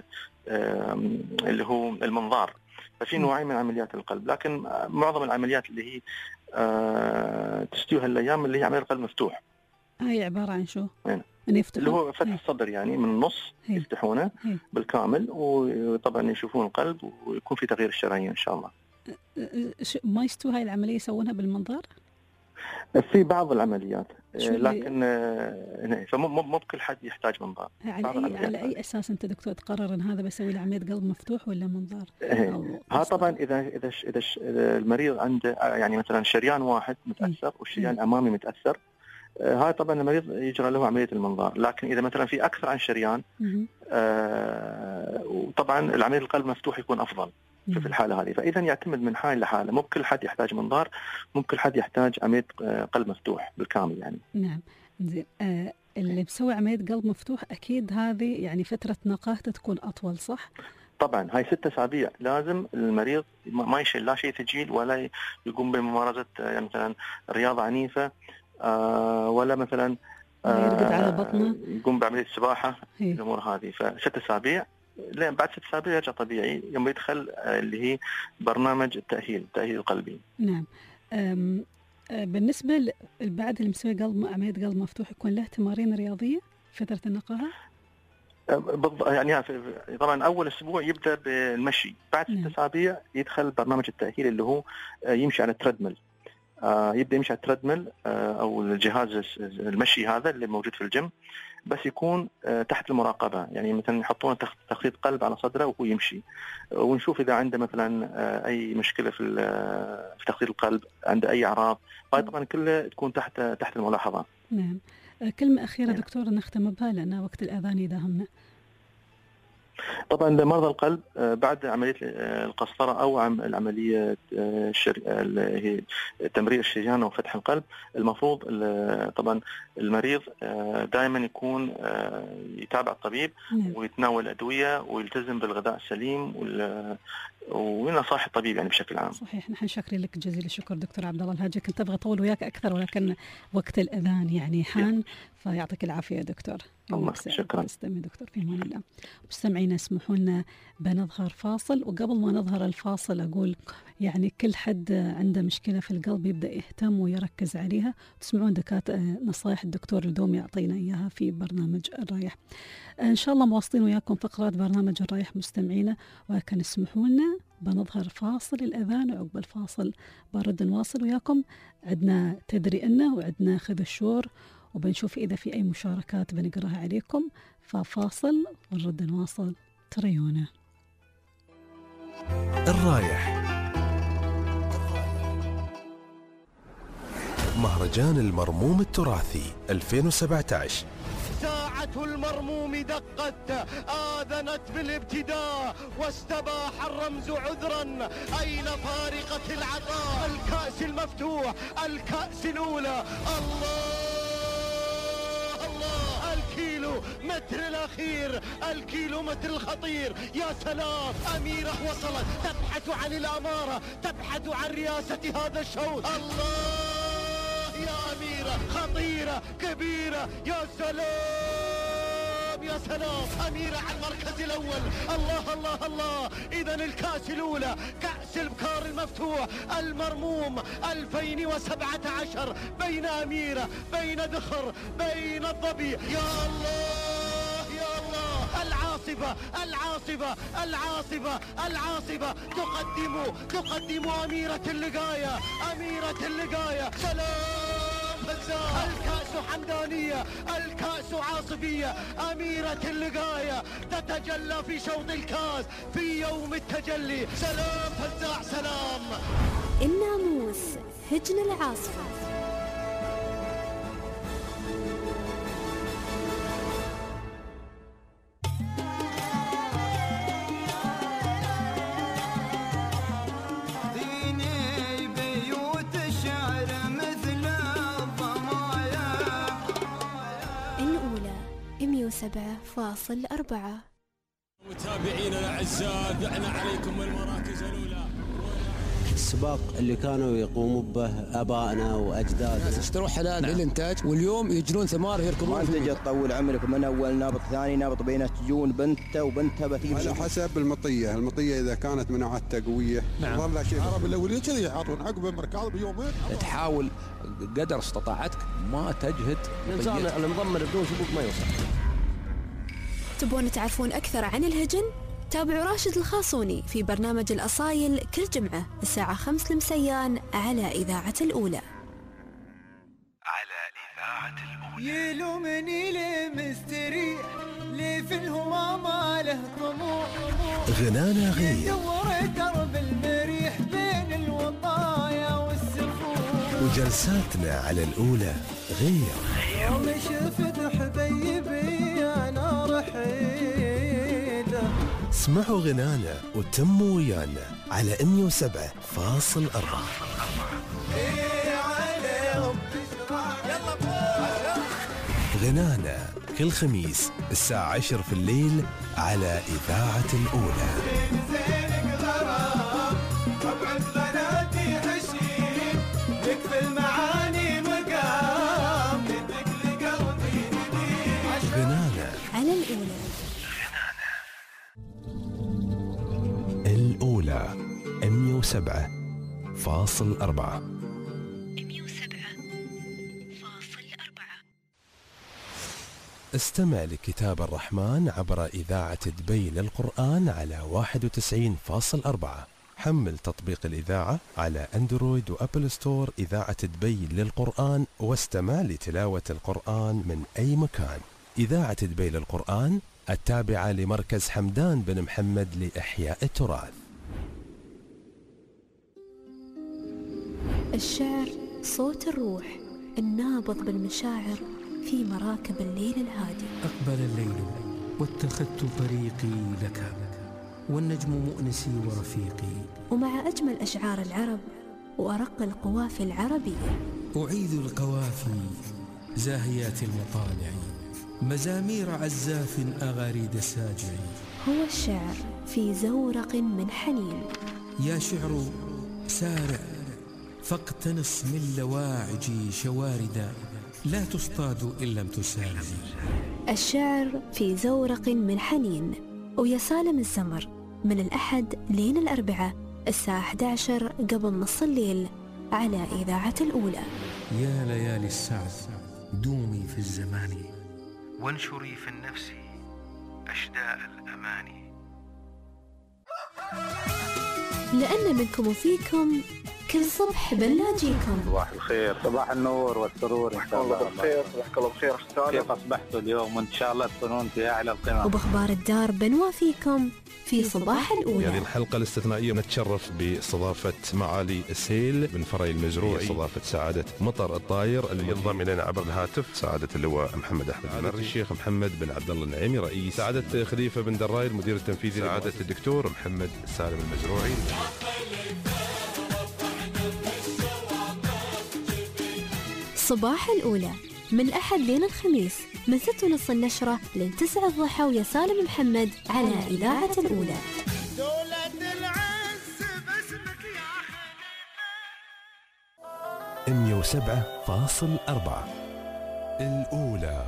اللي هو المنظار. ففي نوعين من عمليات القلب، لكن معظم العمليات اللي هي تستوي هالأيام اللي هي عملية قلب مفتوح. هي عبارة عن شو؟ اللي هو فتح الصدر يعني من النص يفتحونه بالكامل، وطبعا يشوفون القلب ويكون في تغيير الشرايين إن شاء الله. ما يستوي هاي العملية يسوونها بالمنظار؟ في بعض العمليات، لكن فمو بكل حد يحتاج منظار. على أي أساس أنت دكتور تقرر أن هذا بسوي له عملية قلب مفتوح ولا منظار؟ ها طبعا إذا المريض عنده يعني مثلا شريان واحد متأثر والشريان الأمامي متأثر، هاي طبعا المريض يجرى له عملية المنظار. لكن إذا مثلا في أكثر عن شريان وطبعا العملية القلب مفتوح يكون أفضل في الحالة هذه. فإذا يعتمد من حالة لحالة، مو بكل حد يحتاج منظار، مو بكل حد يحتاج عملية قلب مفتوح بالكامل يعني. نعم زين. اللي مسوي عملية قلب مفتوح أكيد هذه يعني فترة نقاهته تكون أطول صح؟ طبعا هاي 6 أسابيع لازم المريض ما يشيل لا شيء ثقيل ولا يقوم بممارسة يعني مثلا رياضة عنيفة ولا مثلا يرقد على بطنه، يقوم بعملية سباحة الأمور هذه. ف6 أسابيع لين بعد 6 أسابيع يرجع طبيعي يوم يدخل اللي هي برنامج التأهيل القلبي. نعم. بالنسبة بعد اللي مسوي عملية قلب مفتوح يكون له تمارين رياضية فترة النقاهة؟ يعني طبعا أول أسبوع يبدأ بالمشي، بعد 6 أسابيع يدخل برنامج التأهيل اللي هو يمشي على التريدميل. يبدأ يمشي على التريدميل أو الجهاز المشي هذا اللي موجود في الجيم، بس يكون تحت المراقبة. يعني مثلا يحطون تخطيط قلب على صدره وهو يمشي، ونشوف إذا عنده مثلا أي مشكلة في تخطيط القلب، عنده أي أعراض. هاي طبعا كلها تكون تحت الملاحظة. نعم. كلمة أخيرة دكتور نختم بها لأن وقت الأذان يداهمنا. طبعا لمرضى القلب بعد عملية القسطرة أو العملية هي تمرير الشريان وفتح القلب، المفروض طبعا المريض دائما يكون يتابع الطبيب ويتناول أدوية ويلتزم بالغذاء السليم ونصائح الطبيب يعني بشكل عام. صحيح. نحن شاكرين لك جزيل الشكر دكتور عبد الله الهاجي. كنت أبغى أطول وياك أكثر ولكن وقت الأذان يعني حان، فيعطيك العافية دكتور. الله شكرا. استمع دكتور في أمان الله. مستمعينا اسمحوا لنا بنظهر فاصل، وقبل ما نظهر الفاصل أقول يعني كل حد عنده مشكلة في القلب يبدأ يهتم ويركز عليها. تسمعون نصائح الدكتور الدوم يعطينا إياها في برنامج الرايح. إن شاء الله مواصلين وياكم فقرات برنامج الرايح مستمعينا، ولكن اسمحوا لنا بنظهر فاصل الأذان، وعقب الفاصل برد نواصل وياكم. عندنا تدري إنه وعندنا خذ الشور، وبنشوف إذا في أي مشاركات بنقراها عليكم. ففاصل ونرد نواصل، تريونا. الرايح مهرجان المرموم التراثي 2017. ساعة المرموم دقت آذنت بالابتداء واستباح الرمز عذرا. أين فارقة العطاء؟ الكأس المفتوح، الكأس الأولى. الكيلو متر الأخير، الكيلو متر الخطير. يا سلام، أميرة وصلت تبحث عن الأمارة، تبحث عن رئاسة هذا الشوط. الله يا أميرة، خطيرة كبيرة. يا سلام يا سلام، أميرة على المركز الأول. الله الله الله. إذا الكأس الأولى كأس البكار المفتوح المرموم 2017 بين أميرة، بين دخر، بين الظبي. يا الله يا الله. العاصفة العاصفة العاصفة العاصفة تقدم أميرة اللقاية أميرة اللقاية. سلام فزاع، الكأس حمدانية، الكأس عاصفية، أميرة اللقاية تتجلى في شوط الكاس في يوم التجلي. سلام فزاع سلام. الناموس هجن العاصفة. الأولى 107.4. متابعينا الاعزاء دعنا عليكم المراكز الاولى. السباق اللي كانوا يقوموا به ابائنا واجدادنا، اشتروا حلال للانتاج واليوم يجرون ثمار يركبون. ما تجي تطول عمرك من اول نابط ثاني نابط بينه تجون بنته وبنتها بتجي على حسب المطيه اذا كانت مناعتها قويه. نعم. والله شيء العرب الاولين كذي يعطون عقب المركاض بيومين. تحاول قدر استطاعتك ما تجهد. الانسان المضمر بدون سبوق ما يوصل. تبون تعرفون أكثر عن الهجن؟ تابعوا راشد الخاصوني في برنامج الأصايل كل جمعة الساعة 5 المسيان على إذاعة الأولى. يلومني ليه مستريح ليه في الهمام له طموح. غنانا غير دور درب المريح بين الوطايا والسفور. وجلساتنا على الأولى غير. يوم شفت حبيبي أنا رحيله. اسمعوا غنانا وتموا ويانا على 107.4. غنانا كل خميس الساعة 10 في الليل على إذاعة الأولى. غنانا على الأولى. الأولى 107.4. استمع لكتاب الرحمن عبر إذاعة دبي للقرآن على 91.4. حمل تطبيق الإذاعة على أندرويد وأبل ستور إذاعة دبي للقرآن واستمع لتلاوة القرآن من أي مكان. إذاعة دبي للقرآن التابعة لمركز حمدان بن محمد لإحياء التراث. الشعر صوت الروح النابض بالمشاعر في مراكب الليل الهادي. أقبل الليل واتخذت طريقي لك والنجم مؤنسي ورفيقي. ومع أجمل أشعار العرب وأرق القوافي العربية. أعيذ القوافي زاهيات المطالع مزامير عزاف أغاريد ساجع. هو الشعر في زورق من حنين. يا شعر سارع فاقتنص من لواعجي شواردا لا تصطاد إن لم تسارع. الشعر في زورق من حنين ويا سالم الزمر من الأحد لين الأربعاء الساعة 11 قبل نص الليل على إذاعة الأولى. يا ليالي السعد دومي في الزمان وانشري في النفس أشداء الأماني. لأن منكم وفيكم كل صبح بنلاقيكم. صباح الخير، صباح النور والسرور ان شاء الله. بالخير، صباحك الله بخير اختار. كيف اصبحتوا اليوم؟ وان شاء الله تكونون في اعلى القمم. وباخبار الدار بنوافيكم في صباح الأولى. هذه الحلقة الاستثنائية نتشرف باستضافة معالي السيل من فري المزروعي، استضافة سعادة مطر الطاير اللي ينضم الينا عبر الهاتف، سعادة اللواء محمد احمد، الشيخ محمد بن عبد الله النعيمي رئيس، سعادة خليفة بن دراي المدير التنفيذي، سعادة الدكتور محمد سالم المزروعي. صباح الأولى من الأحد لين الخميس من 6:30 النشرة لين 9 الضحى ويا سالم محمد على إذاعة الأولى. دولة العز باسمك يا 107.4. الأولى.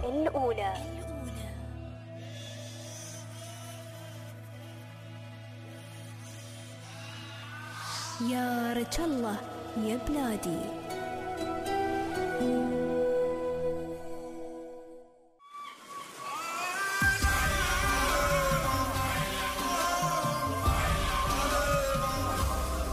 يا رجل الله يا بلادي.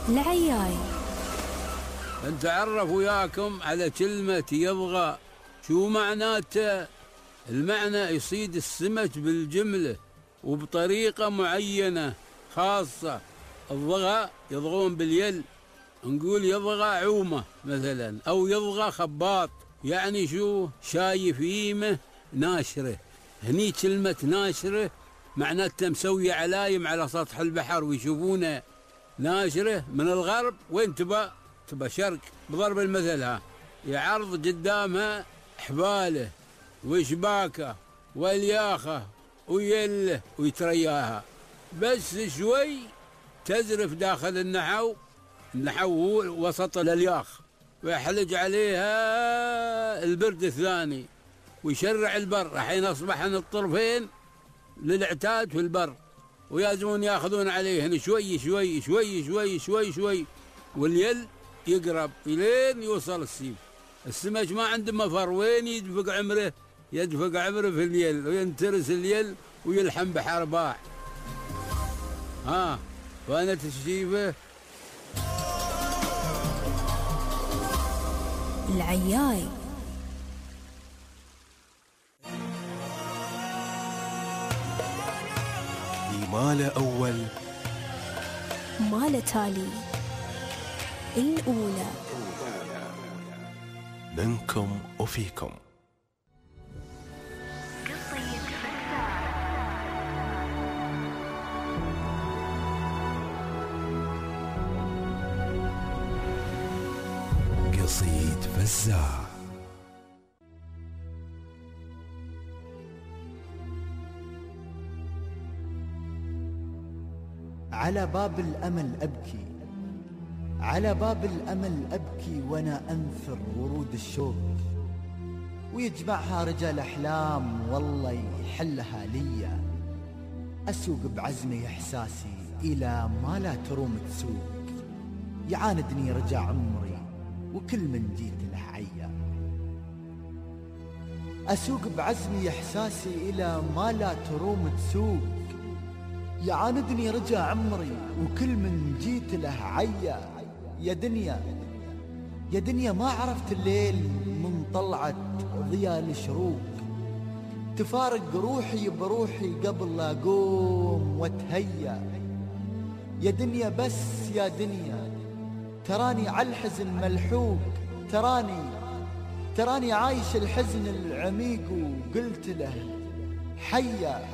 العياي. نتعرف وياكم على كلمة يضغى. شو معناته؟ المعنى يصيد السمك بالجملة وبطريقة معينة خاصة. الضغى يضغون باليل، نقول يضغى عومة مثلا، أو يضغى خباط، يعني شو؟ شايف يمه ناشرة. هني كلمة ناشرة معناتها مسوية علايم على سطح البحر ويشوفونه ناشرة من الغرب. وين تبى شرق. بضرب المثل ها يعرض قدامها حباله وشباكه والياخه ويله ويترياها، بس شوي تزرف داخل النحو هو وسط الياخ، ويحلج عليها البرد الثاني ويشرع البر. الحين اصبحن الطرفين للاعتاد في البر، ويازمون ياخذون عليهن شوي شوي شوي شوي شوي شوي، واليل يقرب الين يوصل السيف. السمك ما عنده مفر، وين يدفق عمره؟ يدفق عمره في اليل، وينترس اليل ويلحم بحر باع. وانا تشريفه العياي. ما له أول ما له تالي. الأولى منكم وفيكم. قصيد فزاع. على باب الأمل أبكي، على باب الأمل أبكي وأنا أنثر ورود الشوق، ويجمعها رجال أحلام والله يحلها ليا. أسوق بعزمي إحساسي إلى ما لا تروم تسوق، يعاندني رجع عمري وكل من جيت له عيا. أسوق بعزمي إحساسي إلى ما لا تروم تسوق، يعاندني رجع عمري وكل من جيت له عيا. يا دنيا يا دنيا ما عرفت الليل من طلعت ضياء الشروق، تفارق روحي بروحي قبل لا أقوم واتهيا. يا دنيا بس يا دنيا تراني عالحزن ملحوق، تراني عايش الحزن العميق وقلت له حيا.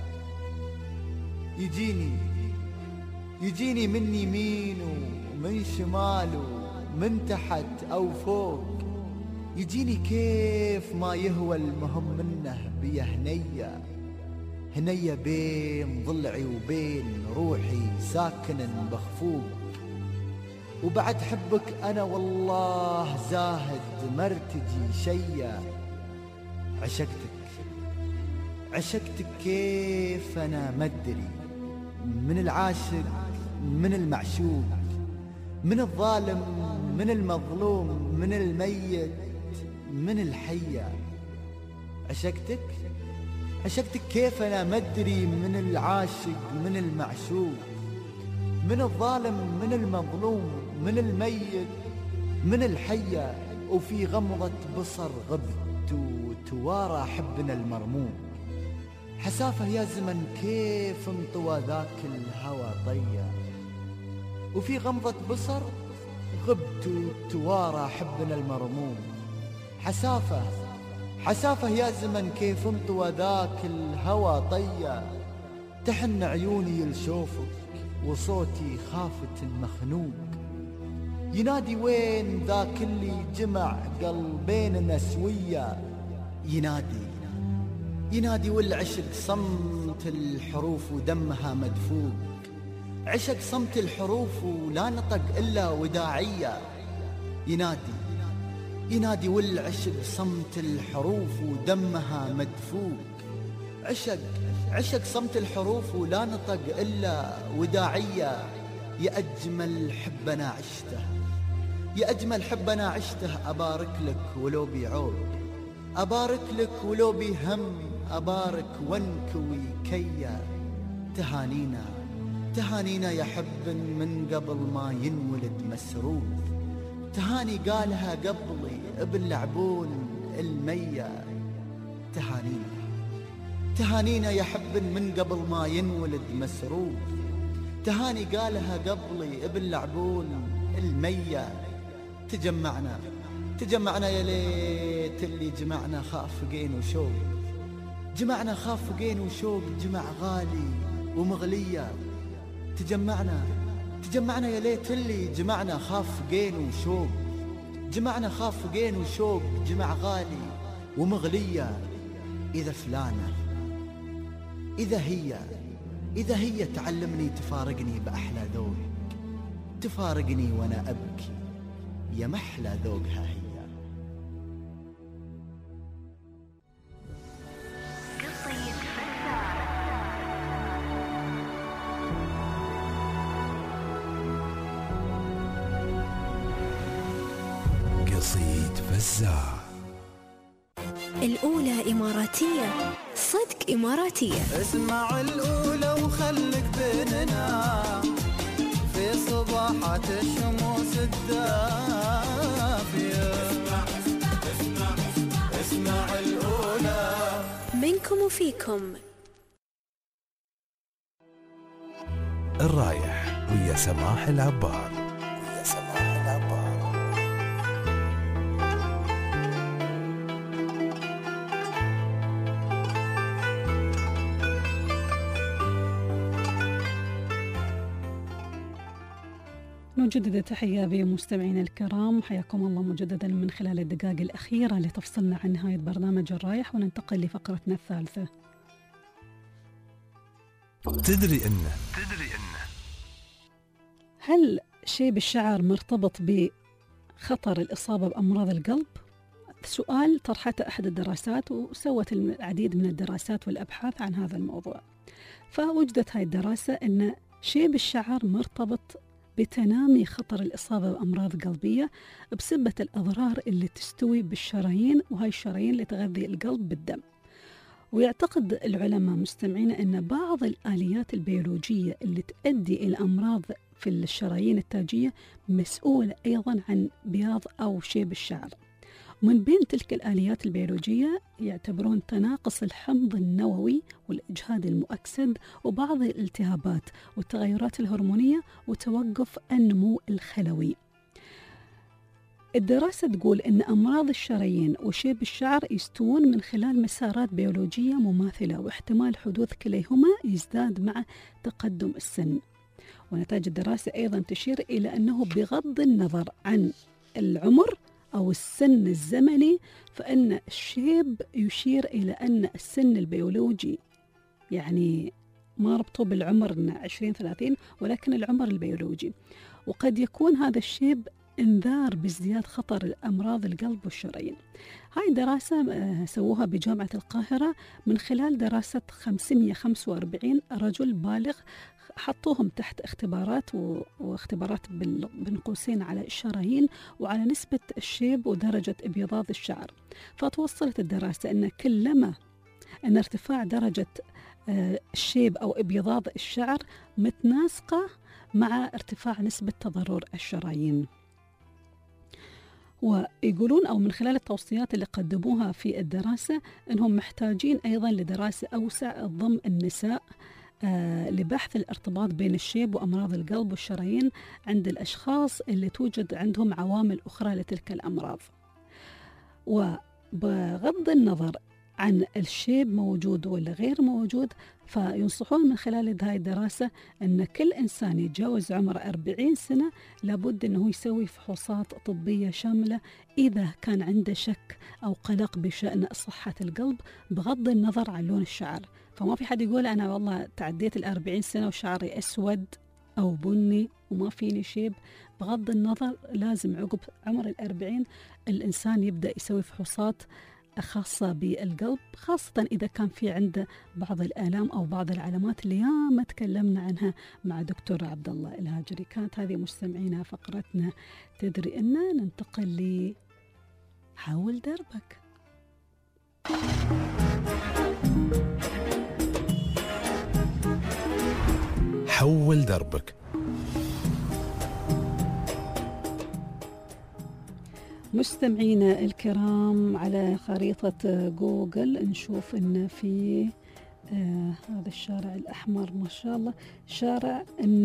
يجيني من يمين ومن شمال ومن تحت أو فوق، يجيني كيف ما يهوى، المهم منه بيه هنية بين ضلعي وبين روحي ساكن بخفوق. وبعد حبك أنا والله زاهد مرتجي شيا. عشقتك كيف أنا مدري، من العاشق من المعشوق، من الظالم من المظلوم، من الميت من الحية. عشقتك كيف أنا مدري، من العاشق من المعشوق، من الظالم من المظلوم، من الميت من الحية. وفي غمضة بصر غبت وتوارى حبنا المرموم. حسافة يا زمن كيف انطوى ذاك الهوى طيا. وفي غمضة بصر غبت وتوارى حبنا المرموم. حسافة يا زمن كيف انطوى ذاك الهوى طيا. تحن عيوني لشوفك وصوتي خافت مخنوق، ينادي وين ذاك اللي جمع قلبيننا سويا. ينادي والعشق صمت الحروف ودمها مدفوق، عشق صمت الحروف ولا نطق إلا وداعية. ينادي والعشق صمت الحروف ودمها مدفوق، عشق صمت الحروف ولا نطق إلا وداعية. يا أجمل حب أنا عشته، يا أجمل حب أنا عشته، أبارك لك ولو بعود، أبارك لك ولو بهم، أبارك وانكوي كيا. تهانينا يحب من قبل ما ينولد مسروق، تهاني قالها قبلي ابن لعبون المية. تهانينا يحب من قبل ما ينولد مسروق، تهاني قالها قبلي ابن لعبون المية. تجمعنا يا ليت اللي جمعنا خافقين وشوق، جمعنا خافقين وشوق، جمع غالي ومغلية. تجمعنا يا ليت اللي جمعنا خافقين وشوق، جمعنا خافقين وشوق، جمع غالي ومغلية. إذا فلانة إذا هي تعلمني تفارقني بأحلى ذوق، تفارقني وأنا أبكي يا محلى ذوقها هي. قصيد فزاع. الأولى إماراتية، صدق إماراتية. اسمع الأولى وخلك بيننا في صباحات الشموس الدافية. اسمع الأولى منكم وفيكم. الرايح ويا سماح العبار. نجدد التحية بمستمعينا الكرام، حياكم الله مجددا من خلال الدقائق الأخيرة اللي تفصلنا عن نهاية برنامج الرايح، وننتقل لفقرتنا الثالثة. تدري إن هل شيب الشعر مرتبط بخطر الإصابة بأمراض القلب؟ سؤال طرحته أحد الدراسات، وسوت العديد من الدراسات والأبحاث عن هذا الموضوع. فوجدت هاي الدراسة أن شيب الشعر مرتبط بتنامي خطر الإصابة بأمراض قلبية بسبب الأضرار اللي تستوي بالشرايين، وهاي الشرايين اللي تغذي القلب بالدم. ويعتقد العلماء مستمعين أن بعض الآليات البيولوجية اللي تؤدي إلى أمراض في الشرايين التاجية مسؤولة أيضا عن بياض أو شيب الشعر. ومن بين تلك الآليات البيولوجية يعتبرون تناقص الحمض النووي والإجهاد المؤكسد وبعض الالتهابات والتغيرات الهرمونية وتوقف النمو الخلوي. الدراسة تقول أن أمراض الشرايين وشيب الشعر يستوون من خلال مسارات بيولوجية مماثلة، واحتمال حدوث كليهما يزداد مع تقدم السن. ونتائج الدراسة أيضا تشير إلى أنه بغض النظر عن العمر أو السن الزمني، فإن الشيب يشير إلى أن السن البيولوجي، يعني ما ربطه بالعمر 20-30، ولكن العمر البيولوجي. وقد يكون هذا الشيب انذار بازدياد خطر الأمراض القلب والشرايين. هاي دراسة سووها بجامعة القاهرة من خلال دراسة 545 رجل بالغ، حطوهم تحت اختبارات واختبارات بين قوسين على الشرايين وعلى نسبة الشيب ودرجة ابيضاض الشعر. فتوصلت الدراسة أن كلما أن ارتفاع درجة الشيب أو ابيضاض الشعر متناسقة مع ارتفاع نسبة تضرر الشرايين. ويقولون أو من خلال التوصيات اللي قدموها في الدراسة أنهم محتاجين أيضا لدراسة أوسع تضم النساء لبحث الارتباط بين الشيب وأمراض القلب والشرايين عند الأشخاص اللي توجد عندهم عوامل أخرى لتلك الأمراض. وبغض النظر عن الشيب موجود ولا غير موجود، فينصحون من خلال هذه الدراسة أن كل إنسان يتجاوز عمر 40 سنة لابد أنه يسوي فحوصات طبية شاملة إذا كان عنده شك أو قلق بشأن صحة القلب، بغض النظر عن لون الشعر. فما في حد يقول أنا والله تعديت 40 سنة وشعري أسود أو بني وما فيني شيب. بغض النظر لازم عقب عمر 40 الإنسان يبدأ يسوي فحوصات خاصة بالقلب، خاصة إذا كان في عنده بعض الآلام أو بعض العلامات اللي ياما تكلمنا عنها مع دكتور عبد الله الهاجري. كانت هذه مستمعينا فقرتنا تدري إن. ننتقل لي حاول دربك. حول دربك. مستمعينا الكرام، على خريطة جوجل نشوف ان في هذا الشارع الأحمر ما شاء الله، شارع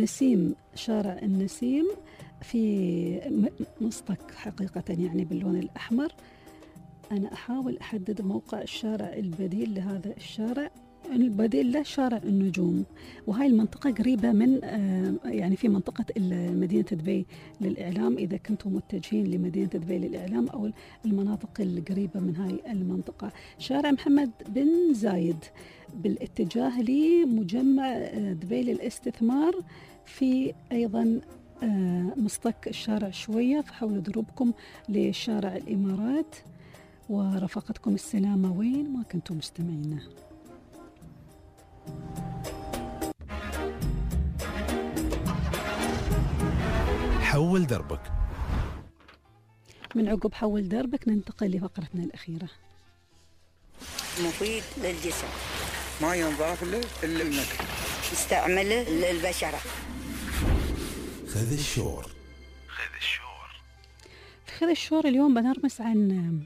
النسيم في مصطك حقيقة يعني باللون الأحمر. أنا أحاول أحدد موقع الشارع البديل لهذا الشارع. البديل له شارع النجوم، وهاي المنطقة قريبة من يعني في منطقة مدينة دبي للإعلام، إذا كنتم متجهين لمدينة دبي للإعلام أو المناطق القريبة من هاي المنطقة. شارع محمد بن زايد بالاتجاه لمجمع دبي للاستثمار، في أيضا مصطك الشارع شوية، فحاولوا دروبكم لشارع الإمارات. ورفقتكم السلامة وين ما كنتم مستمعين. حول دربك. من عقب حول دربك ننتقل لفقرتنا الأخيرة. مفيد للجسم، ما ينضاف إلا المكر، استعمله للبشرة. خذ الشور. في خذ الشور اليوم بنرمس عن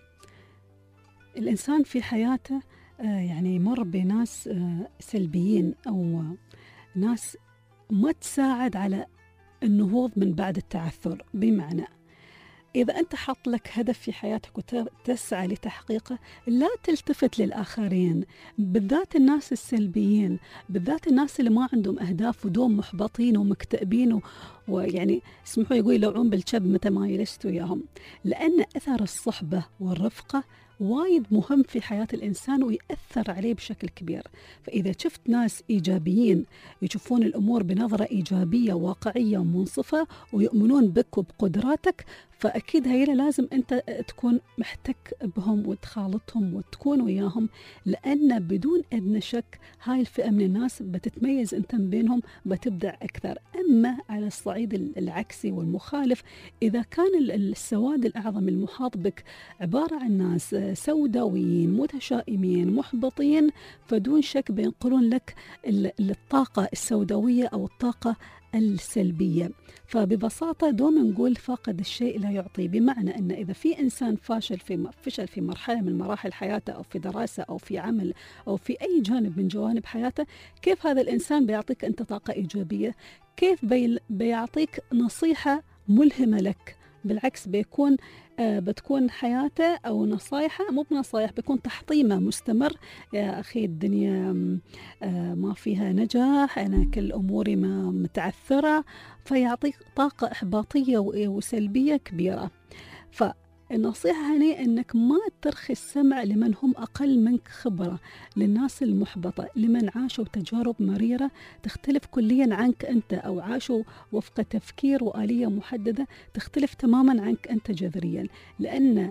الإنسان في حياته يعني يمر بناس سلبيين أو ناس ما تساعد على النهوض من بعد التعثر. بمعنى إذا أنت حط لك هدف في حياتك وتسعى لتحقيقه، لا تلتفت للآخرين، بالذات الناس السلبيين، بالذات الناس اللي ما عندهم أهداف ودوم محبطين ومكتئبين ويعني اسمحوا يقول يلوعون بالشب متى ما يلستوا إياهم. لأن أثر الصحبة والرفقة وايد مهم في حياة الإنسان ويأثر عليه بشكل كبير. فإذا شفت ناس إيجابيين يشوفون الأمور بنظرة إيجابية واقعية ومنصفة ويؤمنون بك وبقدراتك، فأكيد هيلا لازم أنت تكون محتك بهم وتخالطهم وتكون وياهم، لأن بدون أدنى شك هاي الفئة من الناس بتتميز أنت بينهم، بتبدع أكثر. أما على الصعيد العكسي والمخالف، إذا كان السواد الأعظم المحاط بك عبارة عن ناس سوداويين متشائمين محبطين، فدون شك بينقلون لك الطاقة السوداوية أو الطاقة السلبية. فببساطة دوم نقول فاقد الشيء لا يعطي، بمعنى أن إذا في إنسان فشل في مرحلة من مراحل حياته أو في دراسة أو في عمل أو في أي جانب من جوانب حياته، كيف هذا الإنسان بيعطيك أنت طاقة إيجابية؟ كيف بيعطيك نصيحة ملهمة لك؟ بالعكس بتكون حياته أو نصايحه مو بنصايح، بيكون تحطيمه مستمر. يا أخي الدنيا ما فيها نجاح، أنا كل أموري ما متعثرة، فيعطيك طاقة إحباطية وسلبية كبيرة. النصيحة هنا أنك ما ترخي السمع لمن هم أقل منك خبرة، للناس المحبطة، لمن عاشوا تجارب مريرة تختلف كليا عنك أنت، أو عاشوا وفق تفكير وآلية محددة تختلف تماما عنك أنت جذريا. لأن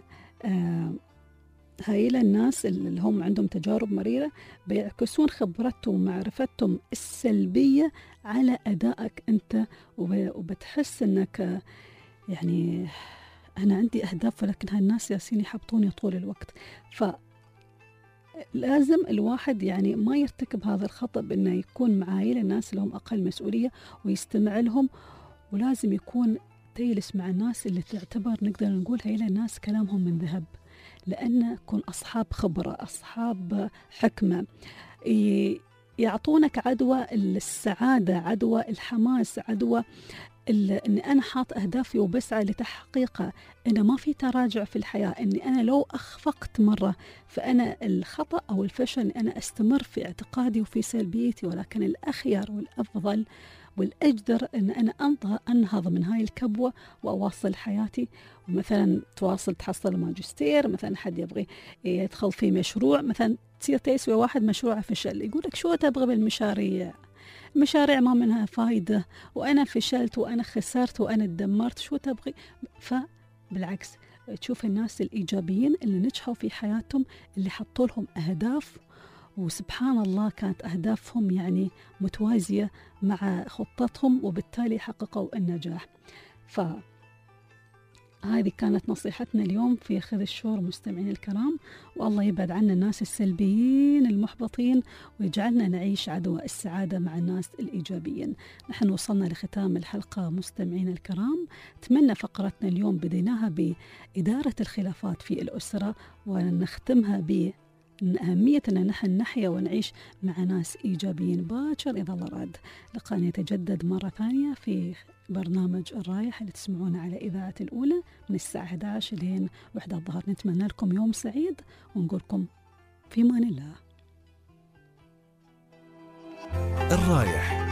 هايلا الناس اللي هم عندهم تجارب مريرة بيعكسون خبرتهم ومعرفتهم السلبية على أدائك أنت، وبتحس أنك يعني أنا عندي أهداف ولكن هالناس ياسين يحبطوني طول الوقت. فلازم الواحد يعني ما يرتكب هذا الخطأ بأنه يكون مع هاي الناس اللي هم أقل مسؤولية ويستمع لهم، ولازم يكون تجلس مع الناس اللي تعتبر نقدر نقول هاي الناس كلامهم من ذهب، لأن يكون أصحاب خبرة، أصحاب حكمة، يعطونك عدوى السعادة، عدوى الحماس، عدوى أني أنا حاط أهدافي وبسعى لتحقيقها، أن ما في تراجع في الحياة، أني أنا لو أخفقت مرة فأنا الخطأ أو الفشل أن أنا أستمر في اعتقادي وفي سلبيتي، ولكن الأخير والأفضل والأجدر أن أنا أنهض من هاي الكبوة وأواصل حياتي. ومثلا تواصل تحصل ماجستير، مثلا حد يبغي يدخل في مشروع، مثلا تصير تسوي واحد مشروع فشل، يقولك شو تبغى بالمشاريع؟ مشاريع ما منها فايدة، وأنا فشلت وأنا خسرت وأنا اتدمرت، شو تبغي؟ فبالعكس تشوف الناس الإيجابيين اللي نجحوا في حياتهم، اللي حطوا لهم أهداف وسبحان الله كانت أهدافهم يعني متوازية مع خطتهم، وبالتالي حققوا النجاح. فهذا هذه كانت نصيحتنا اليوم في خذ الشور مستمعين الكرام، والله يبعد عنا الناس السلبيين المحبطين ويجعلنا نعيش عدوى السعادة مع الناس الإيجابيين. نحن وصلنا لختام الحلقة مستمعين الكرام. أتمنى فقرتنا اليوم بديناها بإدارة الخلافات في الأسرة ونختمها أهمية أن نحن نحيا ونعيش مع ناس إيجابيين. باكر إذا الله راد لقانا يتجدد مرة ثانية في برنامج الرايح اللي تسمعونه على إذاعة الأولى من الساعة 11 لين 1 الظهر. نتمنى لكم يوم سعيد ونقولكم في أمان الله. الرايح